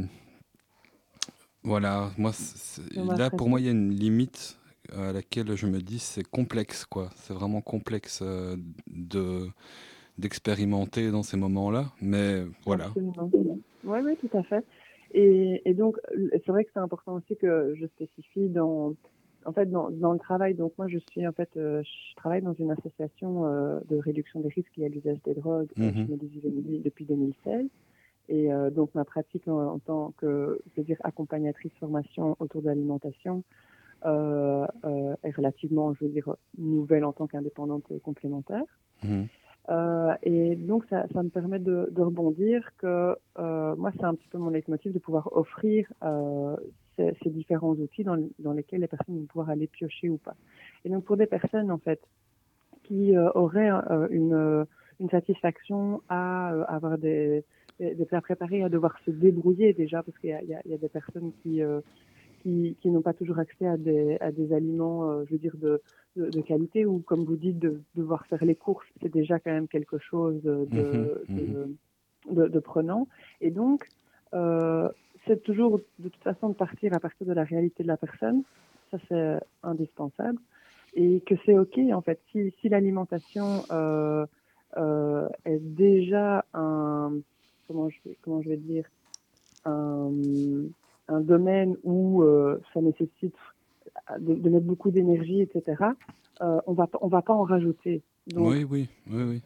voilà, moi c'est... là pour moi il y a une limite à laquelle je me dis c'est complexe, quoi. C'est vraiment complexe euh, de d'expérimenter dans ces moments-là, mais voilà.
Absolument. Oui, oui, tout à fait. Et, et donc, c'est vrai que c'est important aussi que je spécifie dans, en fait, dans, dans le travail. Donc, moi, je suis, en fait, euh, je travaille dans une association euh, de réduction des risques liés à l'usage des drogues mm-hmm. chez Médis Vivendi depuis deux mille seize. Et euh, donc, ma pratique en, en tant que, je veux dire, accompagnatrice formation autour de l'alimentation euh, euh, est relativement, je veux dire, nouvelle en tant qu'indépendante complémentaire. Mm-hmm. Euh, et donc, ça, ça me permet de, de rebondir que euh, moi, c'est un petit peu mon leitmotiv de pouvoir offrir euh, ces, ces différents outils dans, dans lesquels les personnes vont pouvoir aller piocher ou pas. Et donc, pour des personnes, en fait, qui euh, auraient euh, une, une satisfaction à euh, avoir des, des, des plats préparés, à devoir se débrouiller déjà, parce qu'il y a, il y a, il y a des personnes qui... Euh, Qui, qui n'ont pas toujours accès à des, à des aliments, euh, je veux dire, de, de, de qualité, ou comme vous dites, de, de devoir faire les courses, c'est déjà quand même quelque chose de, mmh, de, mmh. de, de prenant. Et donc, euh, c'est toujours de toute façon de partir à partir de la réalité de la personne, ça c'est indispensable, et que c'est OK, en fait, si, si l'alimentation euh, euh, est déjà un, comment je, comment je vais dire, un... un domaine où euh, ça nécessite de, de mettre beaucoup d'énergie, et cetera, euh, on va, on va pas en rajouter. Donc,
oui, oui, oui, oui.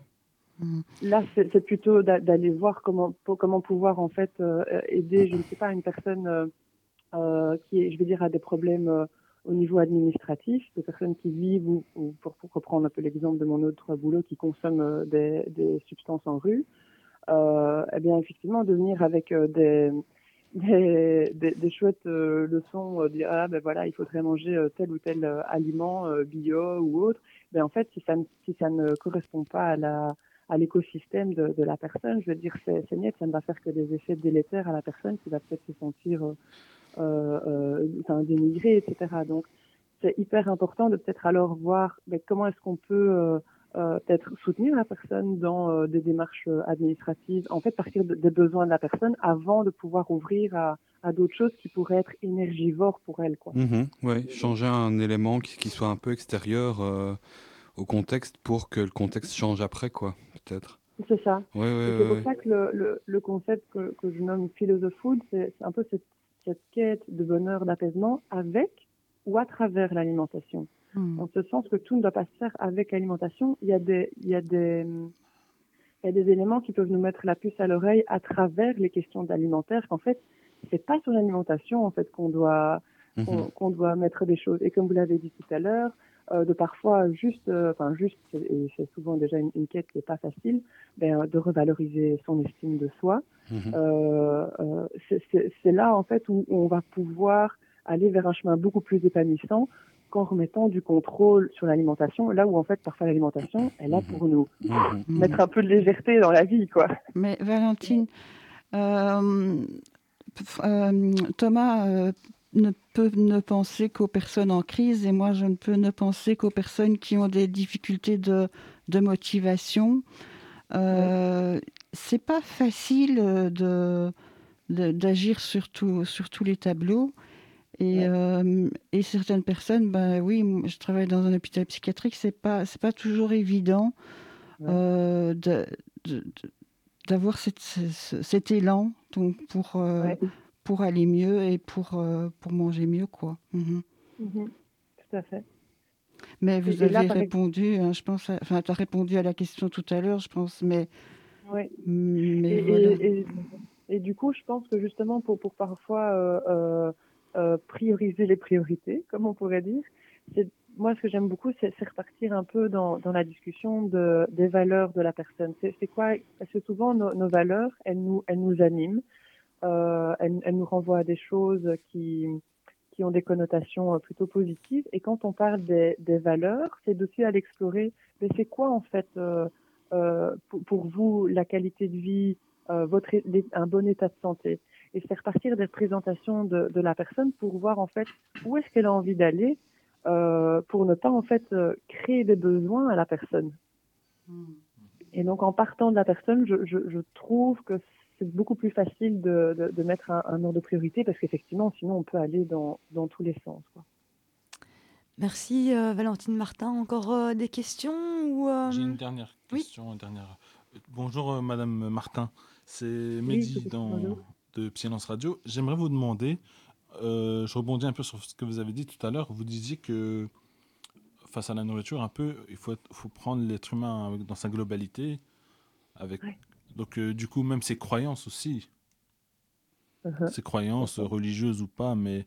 Là, c'est, c'est plutôt d'a, d'aller voir comment, comment pouvoir en fait euh, aider, je ne sais pas, une personne euh, euh, qui, est, je vais dire, a des problèmes euh, au niveau administratif, des personnes qui vivent ou, ou pour, pour reprendre un peu l'exemple de mon autre boulot, qui consomment euh, des, des substances en rue. Euh, eh bien, effectivement, de venir avec euh, des Des, des, des chouettes euh, leçons, euh, dire ah ben voilà il faudrait manger euh, tel ou tel euh, aliment euh, bio ou autre. Ben en fait si ça ne, si ça ne correspond pas à la à l'écosystème de, de la personne, je veux dire c'est, c'est net, ça ne va faire que des effets délétères à la personne qui va peut-être se sentir euh, euh, enfin, dénigrée, et cetera. Donc c'est hyper important de peut-être alors voir ben, comment est-ce qu'on peut euh, Euh, peut-être soutenir la personne dans euh, des démarches euh, administratives, en fait partir de, des besoins de la personne avant de pouvoir ouvrir à, à d'autres choses qui pourraient être énergivores pour elle, quoi.
Mmh, oui, changer un élément qui, qui soit un peu extérieur euh, au contexte pour que le contexte change après, quoi, peut-être.
C'est ça.
Ouais, ouais,
Et c'est
ouais,
pour
ouais.
ça que le, le, le concept que, que je nomme philosophood, c'est, c'est un peu cette, cette quête de bonheur, d'apaisement avec ou à travers l'alimentation.
Hmm.
En ce sens que tout ne doit pas se faire avec l'alimentation. Il y a des, il y a des, il y a des éléments qui peuvent nous mettre la puce à l'oreille à travers les questions alimentaires, qu'en fait, c'est pas sur l'alimentation, en fait, qu'on doit,
Mhm.
qu'on, qu'on doit mettre des choses. Et comme vous l'avez dit tout à l'heure, euh, de parfois juste, euh, enfin juste, et c'est souvent déjà une, une quête qui est pas facile, ben, de revaloriser son estime de soi.
Mhm.
Euh, euh, c'est, c'est, c'est là, en fait, où on va pouvoir aller vers un chemin beaucoup plus épanouissant qu'en remettant du contrôle sur l'alimentation, là où, en fait, parfois l'alimentation est là pour nous
Mhm.
mettre un peu de légèreté dans la vie, quoi.
Mais Valentine, euh, euh, Thomas euh, ne peut ne penser qu'aux personnes en crise et moi je ne peux ne penser qu'aux personnes qui ont des difficultés de, de motivation. Euh, ouais. C'est pas facile de, de, d'agir sur, tout, sur tous les tableaux. Et, ouais. euh, et certaines personnes, ben oui, je travaille dans un hôpital psychiatrique, c'est pas, c'est pas toujours évident ouais. euh, de, de, de d'avoir cette, cet, cet élan donc pour, euh, ouais. pour aller mieux et pour, euh, pour manger mieux, quoi. Mm-hmm.
Mm-hmm. Tout à fait.
Mais vous et, avez et là, répondu, hein, je pense, enfin, tu as répondu à la question tout à l'heure, je pense, mais...
Oui.
Mais
et,
voilà.
et, et, et du coup, je pense que justement, pour, pour parfois euh, euh, euh, prioriser les priorités, comme on pourrait dire, c'est moi, ce que j'aime beaucoup, c'est, c'est repartir un peu dans, dans la discussion de, des valeurs de la personne. C'est, c'est quoi? Parce que souvent, nos, nos valeurs, elles nous, elles nous animent. Euh, elles, elles nous renvoient à des choses qui, qui ont des connotations plutôt positives. Et quand on parle des, des valeurs, c'est aussi à l'explorer. Mais c'est quoi, en fait, euh, euh, pour, pour vous, la qualité de vie, euh, votre, un bon état de santé? Et c'est repartir des présentations de, de la personne pour voir, en fait, où est-ce qu'elle a envie d'aller. Euh, pour ne pas en fait euh, créer des besoins à la personne. Mmh. Et donc en partant de la personne, je, je, je trouve que c'est beaucoup plus facile de, de, de mettre un, un ordre de priorité parce qu'effectivement, sinon on peut aller dans, dans tous les sens, quoi.
Merci euh, Valentine Martin. Encore euh, des questions ou euh...
J'ai une dernière question. Oui. Une dernière... Bonjour euh, Madame Martin, c'est Mehdi
oui,
dans, de Psylance Radio. J'aimerais vous demander, Euh, je rebondis un peu sur ce que vous avez dit tout à l'heure. Vous disiez que face à la nourriture, un peu, il faut, être, faut prendre l'être humain dans sa globalité. Avec, ouais. Donc, euh, du coup, même ses croyances aussi. Uh-huh. Ses croyances uh-huh. religieuses ou pas. Mais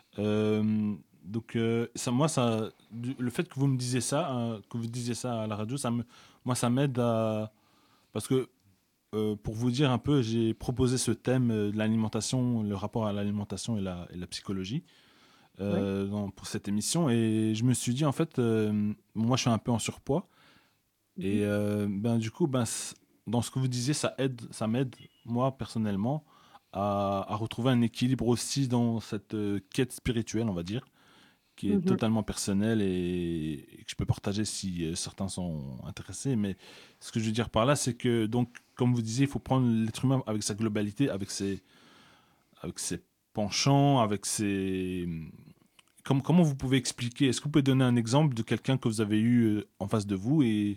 euh, donc, euh, ça, moi, ça, le fait que vous me disiez ça, hein, que vous disiez ça à la radio, ça me, moi, ça m'aide à. Parce que Euh, pour vous dire un peu, j'ai proposé ce thème euh, de l'alimentation, le rapport à l'alimentation et la, et la psychologie euh, oui. dans, pour cette émission. Et je me suis dit, en fait, euh, moi, je suis un peu en surpoids. Mm-hmm. Et euh, ben, du coup, ben, dans ce que vous disiez, ça, aide, ça m'aide, moi, personnellement, à, à retrouver un équilibre aussi dans cette euh, quête spirituelle, on va dire, qui est mm-hmm. totalement personnelle et, et que je peux partager si euh, certains sont intéressés. Mais ce que je veux dire par là, c'est que, donc, comme vous disiez, il faut prendre l'être humain avec sa globalité, avec ses, avec ses penchants, avec ses... Comme, comment vous pouvez expliquer? Est-ce que vous pouvez donner un exemple de quelqu'un que vous avez eu en face de vous? Et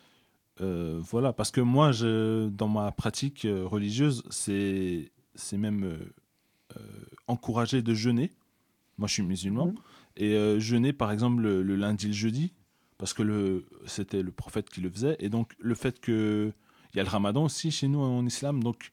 euh, voilà, parce que moi, je, dans ma pratique religieuse, c'est, c'est même euh, euh, encouragé de jeûner. Moi, je suis musulman. Mmh. Et euh, jeûner, par exemple, le, le lundi et le jeudi, parce que le, c'était le prophète qui le faisait. Et donc, le fait que... Il y a le ramadan aussi chez nous en islam. Donc,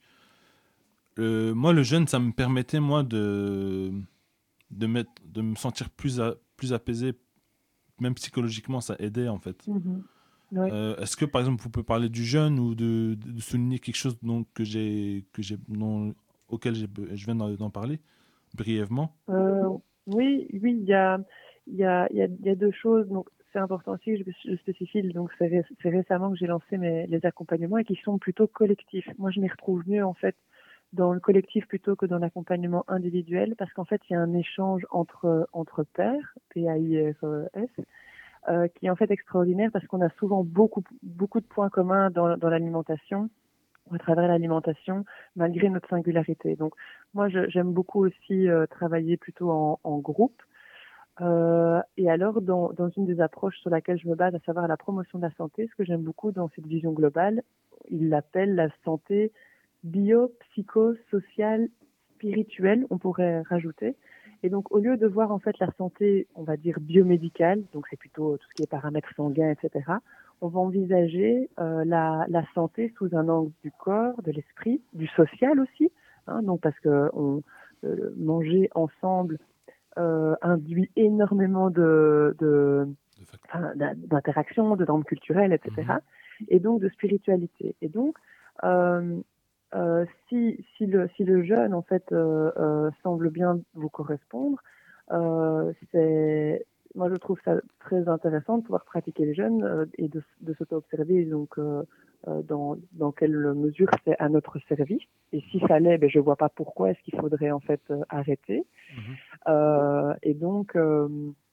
euh, moi, le jeûne, ça me permettait, moi, de, de, mettre, de me sentir plus, à, plus apaisé. Même psychologiquement, ça aidait, en fait.
Mmh. Oui.
Euh, est-ce que, par exemple, vous pouvez parler du jeûne ou de, de souligner quelque chose donc, que j'ai, que j'ai, dont, auquel j'ai, je viens d'en, d'en parler, brièvement?
euh, Oui, oui, il y a, y, a, y, a, y a deux choses. Donc, c'est important aussi que je, je spécifie. Donc, c'est, ré, c'est récemment que j'ai lancé mes, les accompagnements et qui sont plutôt collectifs. Moi, je m'y retrouve mieux, en fait, dans le collectif plutôt que dans l'accompagnement individuel parce qu'en fait, il y a un échange entre, entre pairs, P A I R S, euh, qui est en fait extraordinaire parce qu'on a souvent beaucoup, beaucoup de points communs dans, dans l'alimentation, à travers l'alimentation, malgré notre singularité. Donc, moi, je, j'aime beaucoup aussi euh, travailler plutôt en, en groupe. Euh, et alors, dans, dans une des approches sur laquelle je me base, à savoir la promotion de la santé, ce que j'aime beaucoup dans cette vision globale, il l'appelle la santé bio-psycho-sociale, spirituelle, on pourrait rajouter. Et donc, au lieu de voir en fait la santé, on va dire biomédicale, donc c'est plutôt tout ce qui est paramètres sanguins, et cetera, on va envisager euh, la, la santé sous un angle du corps, de l'esprit, du social aussi, hein, donc parce que on, euh, manger ensemble euh, induit énormément de, de, enfin, d'interactions, de normes culturelles, et cetera, mmh. et donc de spiritualité. Et donc, euh, Euh, si, si, le, si le jeune en fait euh, euh, semble bien vous correspondre, euh, c'est, moi je trouve ça très intéressant de pouvoir pratiquer les jeunes euh, et de, de s'auto-observer donc euh, euh, dans, dans quelle mesure c'est à notre service. Et si ça l'est, ben, je vois pas pourquoi est-ce qu'il faudrait en fait euh, arrêter. Mmh. Euh, et donc euh,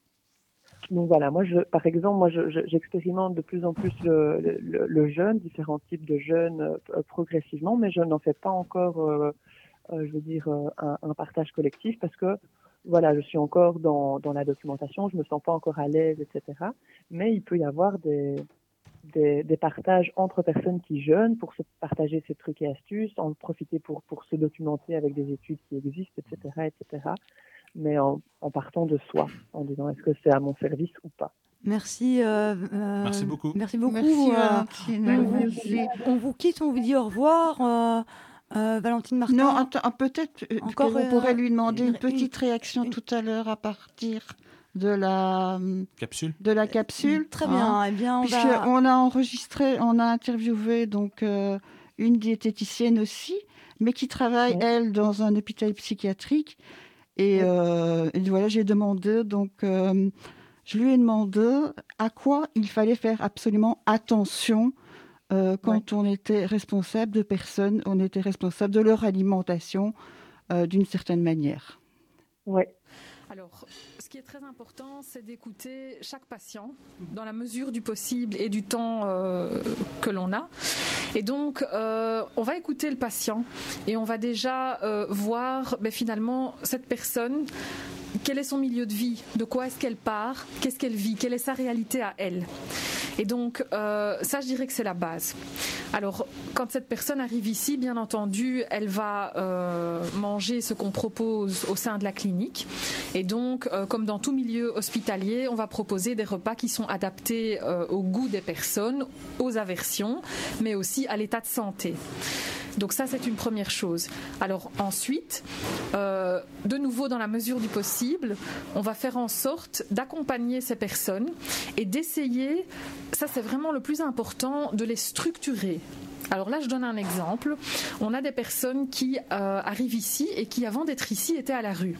Donc voilà, moi, je, par exemple, moi, je, je, j'expérimente de plus en plus le, le, le jeûne, différents types de jeûne euh, progressivement, mais je n'en fais pas encore, euh, euh, je veux dire, euh, un, un partage collectif parce que, voilà, je suis encore dans, dans la documentation, je me sens pas encore à l'aise, et cetera. Mais il peut y avoir des, des, des partages entre personnes qui jeûnent pour se partager ces trucs et astuces, en profiter pour, pour se documenter avec des études qui existent, et cetera, et cetera. Mais en, en partant de soi, en disant est-ce que c'est à mon service ou pas.
Merci. Euh, euh,
merci beaucoup.
Merci beaucoup.
Merci,
euh,
Valentine.
On, vous, on vous quitte, on vous dit au revoir. Euh, euh, Valentine Martin.
Non, attends, peut-être
Encore,
que vous euh, pourrez lui demander une, une petite
une,
réaction
une...
tout à l'heure à partir de la
capsule.
De la capsule.
Très bien.
Hein,
eh bien, on
puisque
va...
on a enregistré, on a interviewé donc euh, une diététicienne aussi, mais qui travaille oui. elle dans un hôpital psychiatrique. Et, euh, et voilà, j'ai demandé, donc euh, je lui ai demandé à quoi il fallait faire absolument attention euh, quand ouais. on était responsable de personnes, on était responsable de leur alimentation euh, d'une certaine manière.
Oui.
Alors, ce qui est très important, c'est d'écouter chaque patient dans la mesure du possible et du temps euh, que l'on a. Et donc, euh, on va écouter le patient et on va déjà euh, voir ben, finalement cette personne, quel est son milieu de vie, de quoi est-ce qu'elle part, qu'est-ce qu'elle vit, quelle est sa réalité à elle. Et donc, euh, ça, je dirais que c'est la base. Alors, quand cette personne arrive ici, bien entendu, elle va euh, manger ce qu'on propose au sein de la clinique. Et donc, euh, comme dans tout milieu hospitalier, on va proposer des repas qui sont adaptés euh, au goût des personnes, aux aversions, mais aussi à l'état de santé. Donc ça, c'est une première chose. Alors ensuite, euh, de nouveau dans la mesure du possible, on va faire en sorte d'accompagner ces personnes et d'essayer, ça c'est vraiment le plus important, de les structurer. Alors là, je donne un exemple. On a des personnes qui euh, arrivent ici et qui, avant d'être ici, étaient à la rue.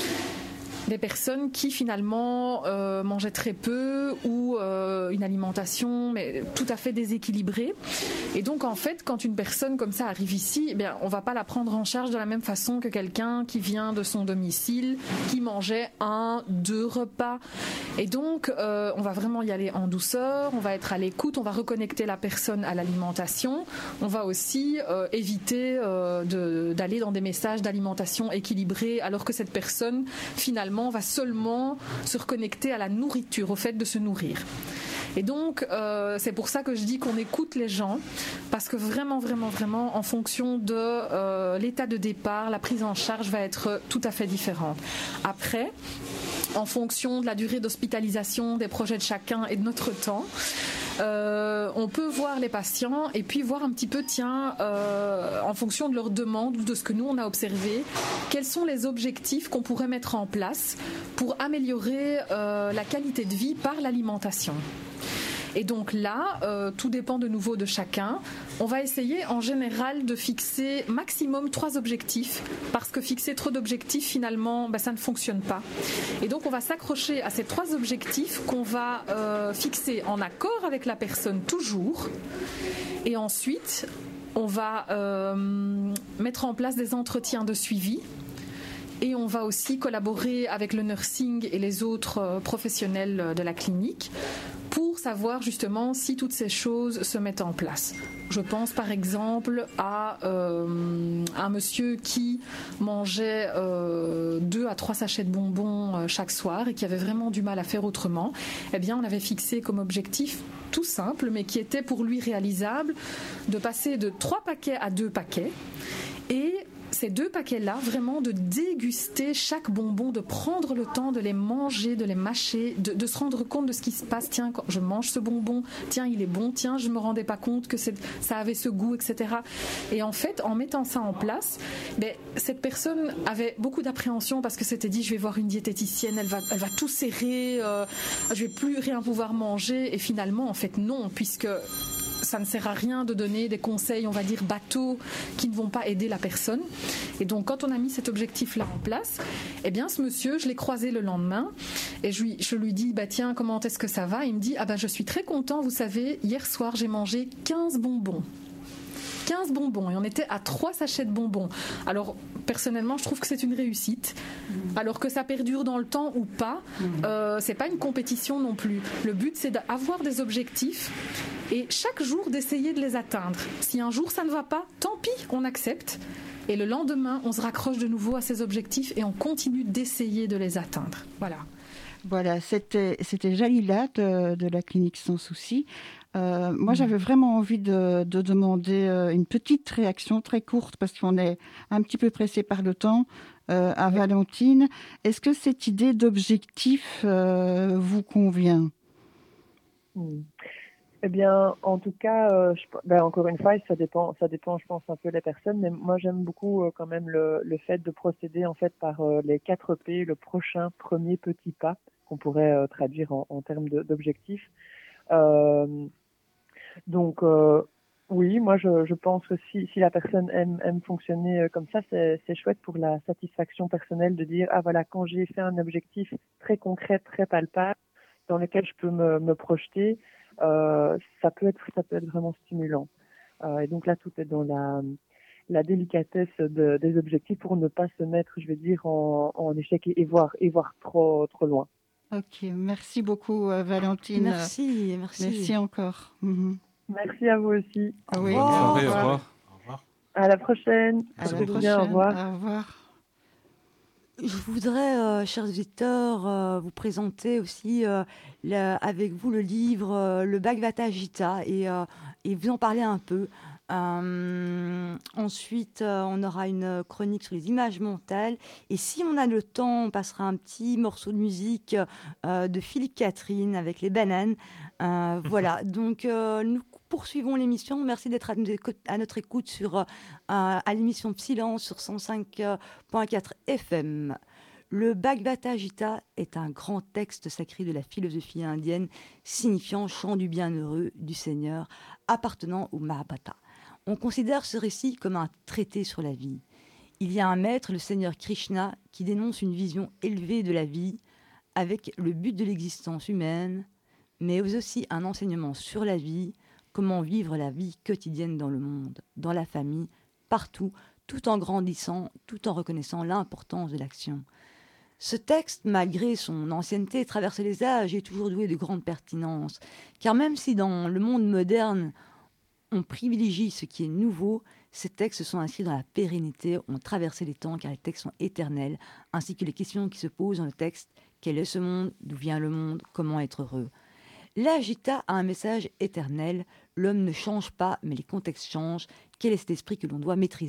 Des personnes qui finalement euh, mangeaient très peu ou euh, une alimentation mais tout à fait déséquilibrée. Et donc en fait, quand une personne comme ça arrive ici, eh bien, on ne va pas la prendre en charge de la même façon que quelqu'un qui vient de son domicile, qui mangeait un, deux repas. Et donc euh, on va vraiment y aller en douceur, on va être à l'écoute, on va reconnecter la personne à l'alimentation. On va aussi euh, éviter euh, de, d'aller dans des messages d'alimentation équilibrée alors que cette personne finalement va seulement se reconnecter à la nourriture, au fait de se nourrir. Et donc, euh, c'est pour ça que je dis qu'on écoute les gens, parce que vraiment, vraiment, vraiment, en fonction de euh, l'état de départ, la prise en charge va être tout à fait différente. Après, en fonction de la durée d'hospitalisation, des projets de chacun et de notre temps, Euh, on peut voir les patients et puis voir un petit peu, tiens, euh, en fonction de leurs demandes ou de ce que nous on a observé, quels sont les objectifs qu'on pourrait mettre en place pour améliorer euh, la qualité de vie par l'alimentation. Et donc là, euh, tout dépend de nouveau de chacun. On va essayer en général de fixer maximum trois objectifs, parce que fixer trop d'objectifs, finalement, ben, ça ne fonctionne pas. Et donc on va s'accrocher à ces trois objectifs qu'on va euh, fixer en accord avec la personne toujours. Et ensuite, on va euh, mettre en place des entretiens de suivi. Et on va aussi collaborer avec le nursing et les autres professionnels de la clinique pour savoir justement si toutes ces choses se mettent en place. Je pense par exemple à euh, un monsieur qui mangeait euh, deux à trois sachets de bonbons euh, chaque soir et qui avait vraiment du mal à faire autrement. Eh bien, on avait fixé comme objectif tout simple, mais qui était pour lui réalisable, de passer de trois paquets à deux paquets. Et ces deux paquets-là, vraiment de déguster chaque bonbon, de prendre le temps de les manger, de les mâcher, de, de se rendre compte de ce qui se passe. Tiens, quand je mange ce bonbon, tiens, il est bon, tiens, je ne me rendais pas compte que c'est, ça avait ce goût, et cetera. Et en fait, en mettant ça en place, ben, cette personne avait beaucoup d'appréhension parce que c'était dit, je vais voir une diététicienne, elle va, elle va tout serrer, euh, je vais plus rien pouvoir manger. Et finalement, en fait, non, puisque ça ne sert à rien de donner des conseils, on va dire, bateaux qui ne vont pas aider la personne. Et donc, quand on a mis cet objectif-là en place, eh bien, ce monsieur, je l'ai croisé le lendemain et je lui, je lui dis, bah, tiens, comment est-ce que ça va ? Il me dit, ah ben, je suis très content, vous savez, hier soir, j'ai mangé quinze bonbons. quinze bonbons et on était à trois sachets de bonbons. Alors, personnellement, je trouve que c'est une réussite. Mmh. Alors que ça perdure dans le temps ou pas, mmh. euh, c'est pas une compétition non plus. Le but, c'est d'avoir des objectifs et chaque jour d'essayer de les atteindre. Si un jour ça ne va pas, tant pis, on accepte. Et le lendemain, on se raccroche de nouveau à ces objectifs et on continue d'essayer de les atteindre. Voilà.
Voilà, c'était, c'était Jalila de, de la clinique Sans Souci. Euh, moi, j'avais vraiment envie de, de demander euh, une petite réaction très courte parce qu'on est un petit peu pressé par le temps euh, à oui. Valentine. Est-ce que cette idée d'objectif euh, vous convient ?
mmh. Eh bien, en tout cas, euh, je, ben, encore une fois, ça dépend, ça dépend, je pense, un peu des personnes. Mais moi, j'aime beaucoup euh, quand même le, le fait de procéder en fait par euh, les quatre P, le prochain, premier, petit pas, qu'on pourrait euh, traduire en, en termes de, d'objectifs. Euh, donc, euh, oui, moi, je, je pense que si, si la personne aime, aime fonctionner comme ça, c'est, c'est chouette pour la satisfaction personnelle de dire, ah voilà, quand j'ai fait un objectif très concret, très palpable, dans lequel je peux me, me projeter, Euh, ça peut être ça peut être vraiment stimulant euh, et donc là tout est dans la la délicatesse de, des objectifs pour ne pas se mettre, je vais dire, en, en échec et, et voir et voir trop trop loin.
Ok, merci beaucoup euh, Valentine.
Merci, merci.
Merci encore. Mm-hmm.
Merci à vous aussi.
Ah oui,
au revoir.
Au revoir. Au revoir.
À la prochaine.
À la prochaine.
Bien, au revoir.
Au revoir.
Je voudrais, euh, chers auditeurs, euh, vous présenter aussi euh, le, avec vous le livre euh, Le Bhagavad Gita et, euh, et vous en parler un peu. Euh, ensuite, euh, on aura une chronique sur les images mentales. Et si on a le temps, on passera un petit morceau de musique euh, de Philippe Catherine avec les bananes. Euh, voilà, donc euh, nous poursuivons l'émission. Merci d'être à, à notre écoute sur, euh, à l'émission Silence sur cent cinq virgule quatre F M. Le Bhagavad Gita est un grand texte sacré de la philosophie indienne signifiant chant du bienheureux du Seigneur appartenant au Mahabharata. On considère ce récit comme un traité sur la vie. Il y a un maître, le Seigneur Krishna, qui dénonce une vision élevée de la vie avec le but de l'existence humaine, mais aussi un enseignement sur la vie, comment vivre la vie quotidienne dans le monde, dans la famille, partout, tout en grandissant, tout en reconnaissant l'importance de l'action. Ce texte, malgré son ancienneté, traverse les âges et est toujours doué de grande pertinence, car même si dans le monde moderne, on privilégie ce qui est nouveau, ces textes sont inscrits dans la pérennité, ont traversé les temps car les textes sont éternels, ainsi que les questions qui se posent dans le texte. Quel est ce monde ? D'où vient le monde ? Comment être heureux ? La Gita a un message éternel. L'homme ne change pas, mais les contextes changent. Quel est cet esprit que l'on doit maîtriser ?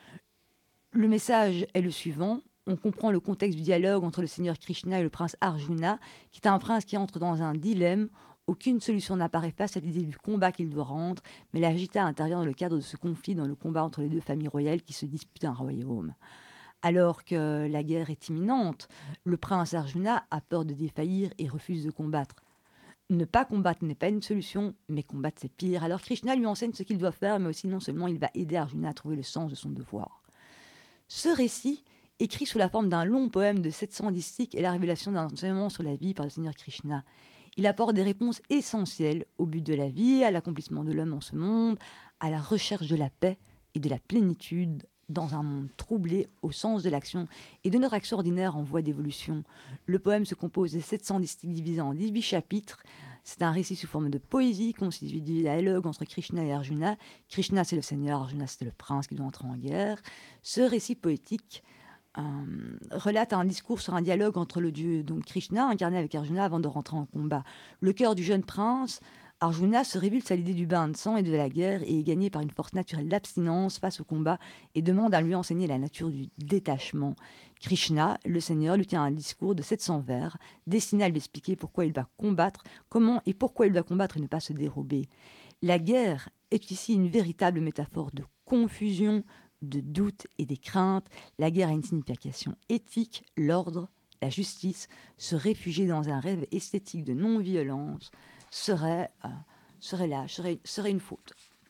Le message est le suivant. On comprend le contexte du dialogue entre le Seigneur Krishna et le prince Arjuna, qui est un prince qui entre dans un dilemme. Aucune solution n'apparaît face à l'idée du combat qu'il doit rendre, mais la Gita intervient dans le cadre de ce conflit dans le combat entre les deux familles royales qui se disputent un royaume. Alors que la guerre est imminente, le prince Arjuna a peur de défaillir et refuse de combattre. Ne pas combattre n'est pas une solution, mais combattre c'est pire. Alors Krishna lui enseigne ce qu'il doit faire, mais aussi non seulement il va aider Arjuna à trouver le sens de son devoir. Ce récit, écrit sous la forme d'un long poème de sept cents distiques, est la révélation d'un enseignement sur la vie par le Seigneur Krishna. Il apporte des réponses essentielles au but de la vie, à l'accomplissement de l'homme en ce monde, à la recherche de la paix et de la plénitude dans un monde troublé au sens de l'action et de notre action ordinaire en voie d'évolution. Le poème se compose de sept cents distiques divisés en dix-huit chapitres C'est un récit sous forme de poésie constitué du dialogue entre Krishna et Arjuna. Krishna, c'est le seigneur, Arjuna, c'est le prince qui doit entrer en guerre. Ce récit poétique euh, relate un discours sur un dialogue entre le dieu donc Krishna, incarné avec Arjuna, avant de rentrer en combat. Le cœur du jeune prince, Arjuna, se révulse à l'idée du bain de sang et de la guerre et est gagné par une force naturelle d'abstinence face au combat et demande à lui enseigner la nature du détachement. Krishna, le Seigneur, lui tient un discours de sept cents vers destiné à lui expliquer pourquoi il va combattre, comment et pourquoi il doit combattre et ne pas se dérober. La guerre est ici une véritable métaphore de confusion, de doute et des craintes. La guerre a une signification éthique, l'ordre, la justice. Se réfugier dans un rêve esthétique de non-violence serait, euh, serait lâche, serait, serait une faute.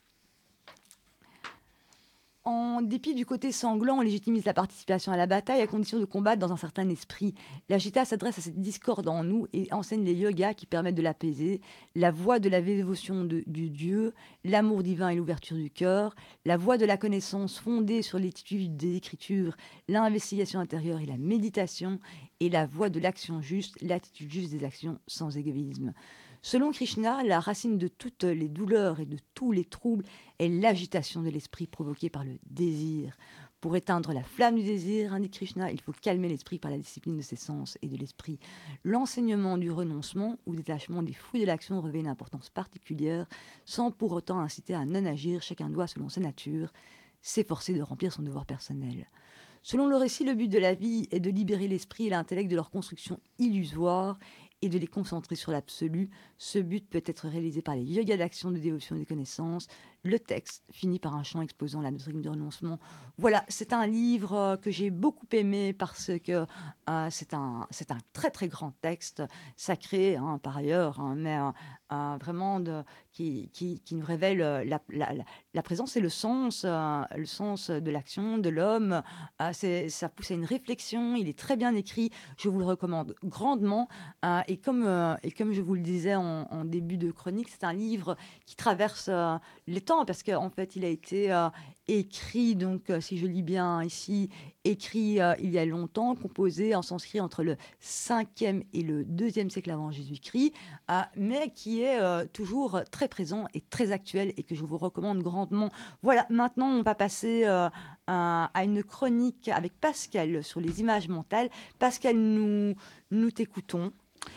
En dépit du côté sanglant, on légitimise la participation à la bataille à condition de combattre dans un certain esprit. La Gita s'adresse à cette discorde en nous et enseigne les yogas qui permettent de l'apaiser, la voie de la dévotion de, du Dieu, l'amour divin et l'ouverture du cœur, la voie de la connaissance fondée sur l'étude des Écritures, l'investigation intérieure et la méditation, et la voie de l'action juste, l'attitude juste des actions sans égoïsme. Selon Krishna, la racine de toutes les douleurs et de tous les troubles est l'agitation de l'esprit provoquée par le désir. Pour éteindre la flamme du désir, indique Krishna, il faut calmer l'esprit par la discipline de ses sens et de l'esprit. L'enseignement du renoncement ou détachement des fruits de l'action revêt une importance particulière, sans pour autant inciter à non-agir. Chacun doit, selon sa nature, s'efforcer de remplir son devoir personnel. Selon le récit, le but de la vie est de libérer l'esprit et l'intellect de leur construction illusoire et de les concentrer sur l'absolu. Ce but peut être réalisé par les yogas d'action, de dévotion et de connaissance. Le texte finit par un chant exposant la doctrine du renoncement. Voilà, c'est un livre que j'ai beaucoup aimé parce que euh, c'est un, c'est un très très grand texte, sacré hein, par ailleurs, hein, mais euh, euh, vraiment de, qui, qui, qui nous révèle la, la, la, la présence et le sens, euh, le sens de l'action de l'homme. Euh, c'est, ça pousse à une réflexion, il est très bien écrit, je vous le recommande grandement. Euh, et, comme, euh, et comme je vous le disais en, en début de chronique, c'est un livre qui traverse euh, les temps, parce qu'en fait, il a été euh, écrit, donc euh, si je lis bien ici, écrit euh, il y a longtemps, composé en sanskrit entre le cinquième et le deuxième siècle avant Jésus-Christ, euh, mais qui est euh, toujours très présent et très actuel et que je vous recommande grandement. Voilà, maintenant, on va passer euh, à, à une chronique avec Pascal sur les images mentales. Pascal, nous, nous t'écoutons.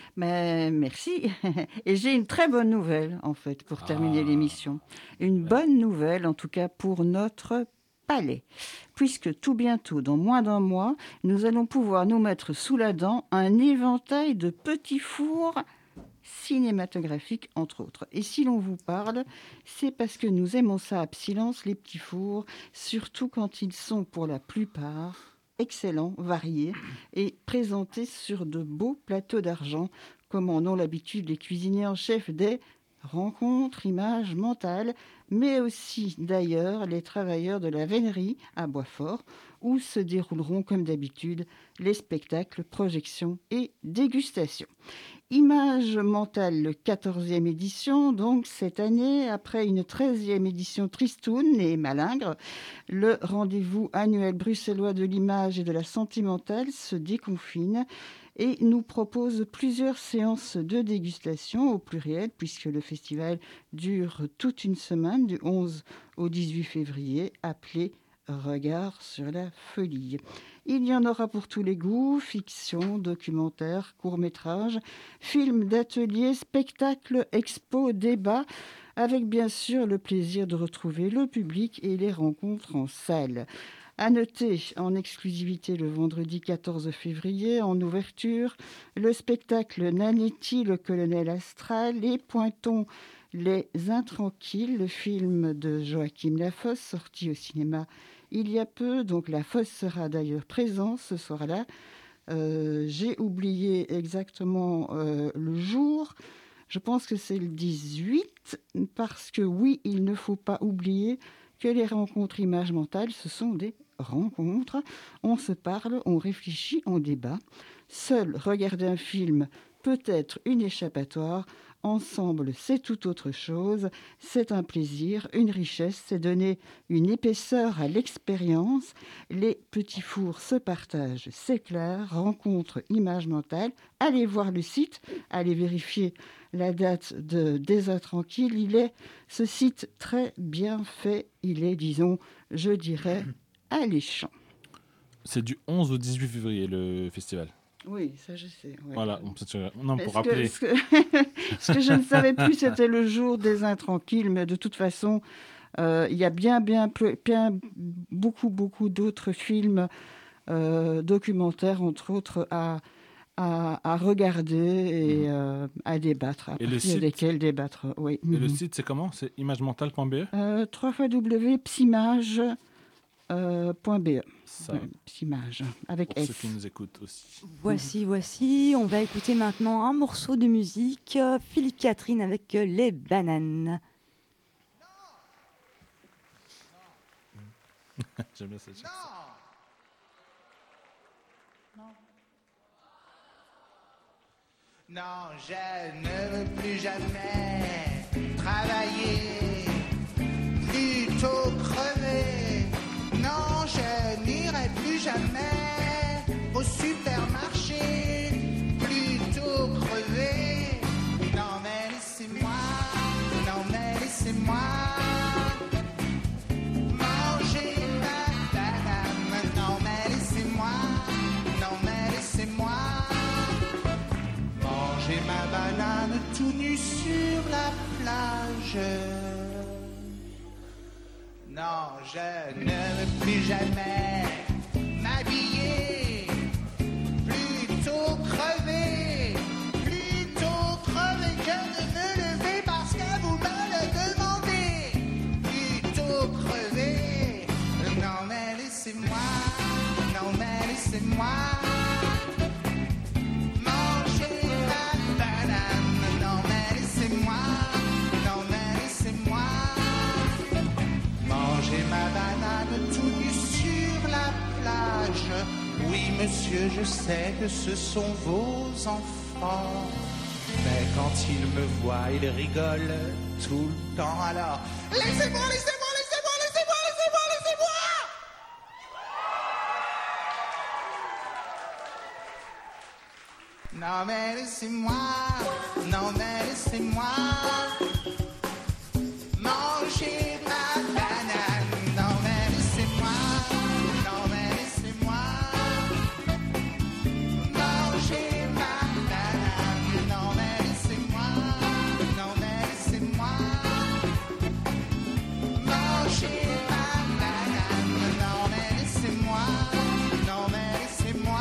Mais merci. Et j'ai une très bonne nouvelle, en fait, pour terminer ah. l'émission. Une bonne nouvelle, en tout cas, pour notre palais. Puisque tout bientôt, dans moins d'un mois, nous allons pouvoir nous mettre sous la dent un éventail de petits fours cinématographiques, entre autres. Et si l'on vous parle, c'est parce que nous aimons ça à Psylance, les petits fours, surtout quand ils sont, pour la plupart, excellents, variés et présentés sur de beaux plateaux d'argent, comme en ont l'habitude les cuisiniers en chef des rencontres images mentales, mais aussi d'ailleurs les travailleurs de la vénerie à Boisfort, où se dérouleront comme d'habitude les spectacles, projections et dégustations. Images mentales, le quatorzième édition, donc cette année, après une treizième édition tristoune et malingre, le rendez-vous annuel bruxellois de l'image et de la sentimentale se déconfine et nous propose plusieurs séances de dégustation au pluriel, puisque le festival dure toute une semaine, du onze au dix-huit février, appelé Regard sur la folie. Il y en aura pour tous les goûts, fiction, documentaire, court-métrage, films d'atelier, spectacles, expos, débats, avec bien sûr le plaisir de retrouver le public et les rencontres en salle. À noter en exclusivité le vendredi quatorze février, en ouverture, le spectacle Nanetti, le colonel astral, et pointons Les Intranquilles, le film de Joachim Lafosse, sorti au cinéma il y a peu. Donc Lafosse sera d'ailleurs présent ce soir-là. Euh, j'ai oublié exactement euh, le jour. Je pense que c'est le dix-huit, parce que oui, il ne faut pas oublier que les rencontres images mentales, ce sont des rencontres. On se parle, on réfléchit, on débat. Seul regarder un film peut être une échappatoire. Ensemble, c'est tout autre chose. C'est un plaisir, une richesse, c'est donner une épaisseur à l'expérience. Les petits fours se partagent, c'est clair. Rencontre, image mentale. Allez voir le site, allez vérifier la date de Des Intranquilles, il est ce site très bien fait. Il est, disons, je dirais, alléchant.
C'est du onze au dix-huit février, le festival.
Oui, ça je sais. Ouais.
Voilà, on peut, non, pour
ce
rappeler.
Que, ce, que, ce que je ne savais plus, c'était le jour des Intranquilles, mais de toute façon, euh, il y a bien, bien, bien beaucoup, beaucoup d'autres films euh, documentaires, entre autres, à, à, à regarder et mmh. euh, à débattre, à
et
partir site, desquels débattre. Oui.
Et mmh. le site, c'est comment? C'est imagementale point b e
euh, w w w point psymage point b e.
Ça.
Ouais, Psymage, avec
pour
S.
Ceux qui nous écoutent aussi.
Voici, voici. On va écouter maintenant un morceau de musique. Euh, Philippe Catherine avec euh, Les Bananes.
J'aime bien cette chanson.
Non, je ne veux plus jamais travailler, plutôt crever. Non, je n'irai plus jamais au supermarché, plutôt crever. Non, mais laissez-moi, non, mais laissez-moi manger ma banane. Non, mais laissez-moi, non, mais laissez-moi manger ma banane tout nu sur la plage. Non, je ne veux plus jamais m'habiller, plutôt crever, plutôt crever que de me lever parce que vous me le demandez, plutôt crever. Non mais laissez-moi, non mais laissez-moi manger ma banane. Non mais laissez-moi, non mais laissez-moi manger ma banane tout nu sur la plage. Oui, monsieur, je sais que ce sont vos enfants, mais quand ils me voient, ils rigolent tout le temps. Alors, laissez-moi, laissez-moi, laissez-moi, laissez-moi, laissez-moi, laissez-moi. Non, mais laissez-moi, non, mais laissez-moi manger ma banane. Non mais laissez-moi, non mais laissez-moi manger ma banane. Non mais laissez-moi, non mais laissez-moi manger ma banane. Non mais laissez-moi, non mais laissez-moi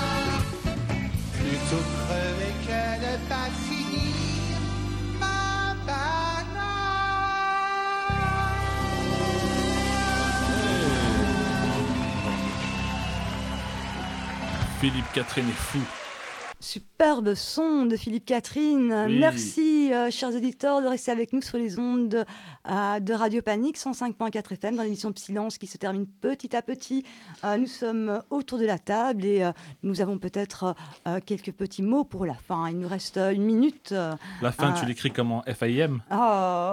plutôt crever que de pas finir ma banane.
Philippe Catherine est fou.
Superbe son de Philippe Catherine.
Oui.
Merci, euh, chers auditeurs, de rester avec nous sur les ondes euh, de Radio Panique cent cinq point quatre F M dans l'émission Silence qui se termine petit à petit. Euh, nous sommes autour de la table et euh, nous avons peut-être euh, quelques petits mots pour la fin. Il nous reste une minute. Euh,
La fin,
euh,
tu l'écris comment? F I M?
Oh.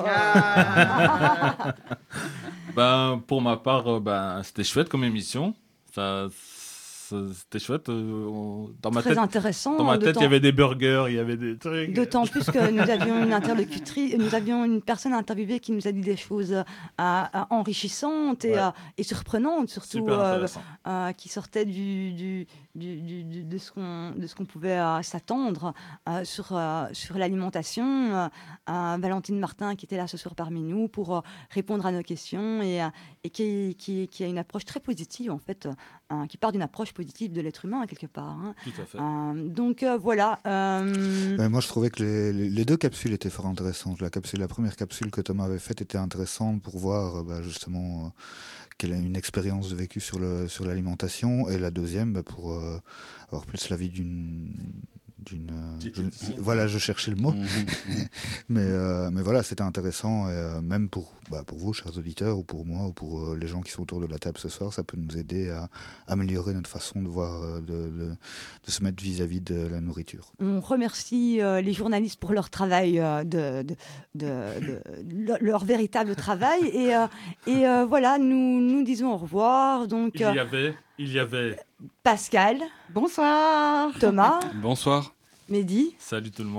Ah.
Ben, pour ma part, euh, ben, c'était chouette comme émission. Ça, ça- c'était chouette. euh, on- dans ma
Très
tête,
intéressant.
dans ma tête, il
d'autant-
y avait des burgers, il y avait des trucs.
D'autant plus que nous avions une interlocutrice, nous avions une personne interviewée qui nous a dit des choses euh, euh, enrichissantes et,
Ouais.
euh, et surprenantes, surtout
Super
euh,
intéressant.
euh, qui sortaient du, du, du- du- du- de ce qu'on de ce qu'on pouvait euh, s'attendre euh, sur, euh, sur l'alimentation. Euh, euh, Valentine Martin qui était là ce soir parmi nous pour euh, répondre à nos questions et, euh, et qui, qui, qui a une approche très positive en fait, euh, qui part d'une approche positive de l'être humain quelque part. hein.
Tout à fait.
Euh, donc euh, voilà. euh,
Euh, moi, je trouvais que les, les- les deux capsules étaient fort intéressantes. La, capsule, la première capsule que Thomas avait faite était intéressante pour voir euh, bah, justement euh, quelle est une expérience de vécu sur, le, sur l'alimentation. Et la deuxième, bah, pour euh, avoir plus l'avis d'une... d'une euh, je-
Diététicienne.
voilà, je cherchais le mot.
Mhm.
mais, euh, mais voilà, c'était intéressant. Et, euh, même pour, bah, pour vous, chers auditeurs, ou pour moi, ou pour euh, les gens qui sont autour de la table ce soir, ça peut nous aider à améliorer notre façon de voir, euh, de, de, de se mettre vis-à-vis de la nourriture.
On remercie euh, les journalistes pour leur travail, euh, de, de, de- de- leur, leur véritable travail. Et, euh, et euh, voilà, nous, nous disons au revoir. Donc,
Il y
euh,
avait, il y avait.
Pascal,
Bonsoir.
Thomas,
Bonsoir.
Mehdi,
Salut tout le monde.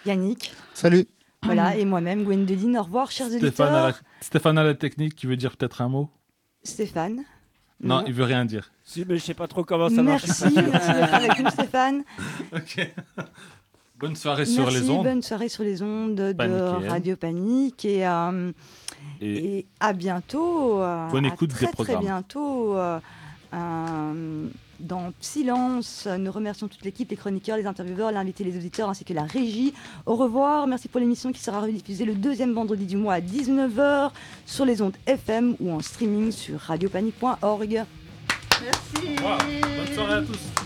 Yannick.
Salut.
Voilà, et moi-même, Gwendoline. Au revoir, chers
Stéphane
auditeurs.
à, la, Stéphane à la technique qui veut dire peut-être un mot.
Stéphane.
Non, il veut rien dire.
Si, mais je sais pas trop comment ça marche.
Merci, merci d'être avec nous, Stéphane.
Ok. Bonne soirée
merci,
sur les ondes.
Bonne soirée sur les ondes de
Panique
Radio Panique. Et, euh,
et,
et à bientôt. Euh,
bonne écoute
à très,
des programmes.
Très bientôt. Euh, euh, dans Silence, nous remercions toute l'équipe, les chroniqueurs, les intervieweurs, l'invité, les auditeurs, ainsi que la régie. Au revoir, merci pour l'émission qui sera rediffusée le deuxième vendredi du mois à dix-neuf heures sur les ondes F M ou en streaming sur radio panique point org.
Merci. Wow. Bonne soirée à tous.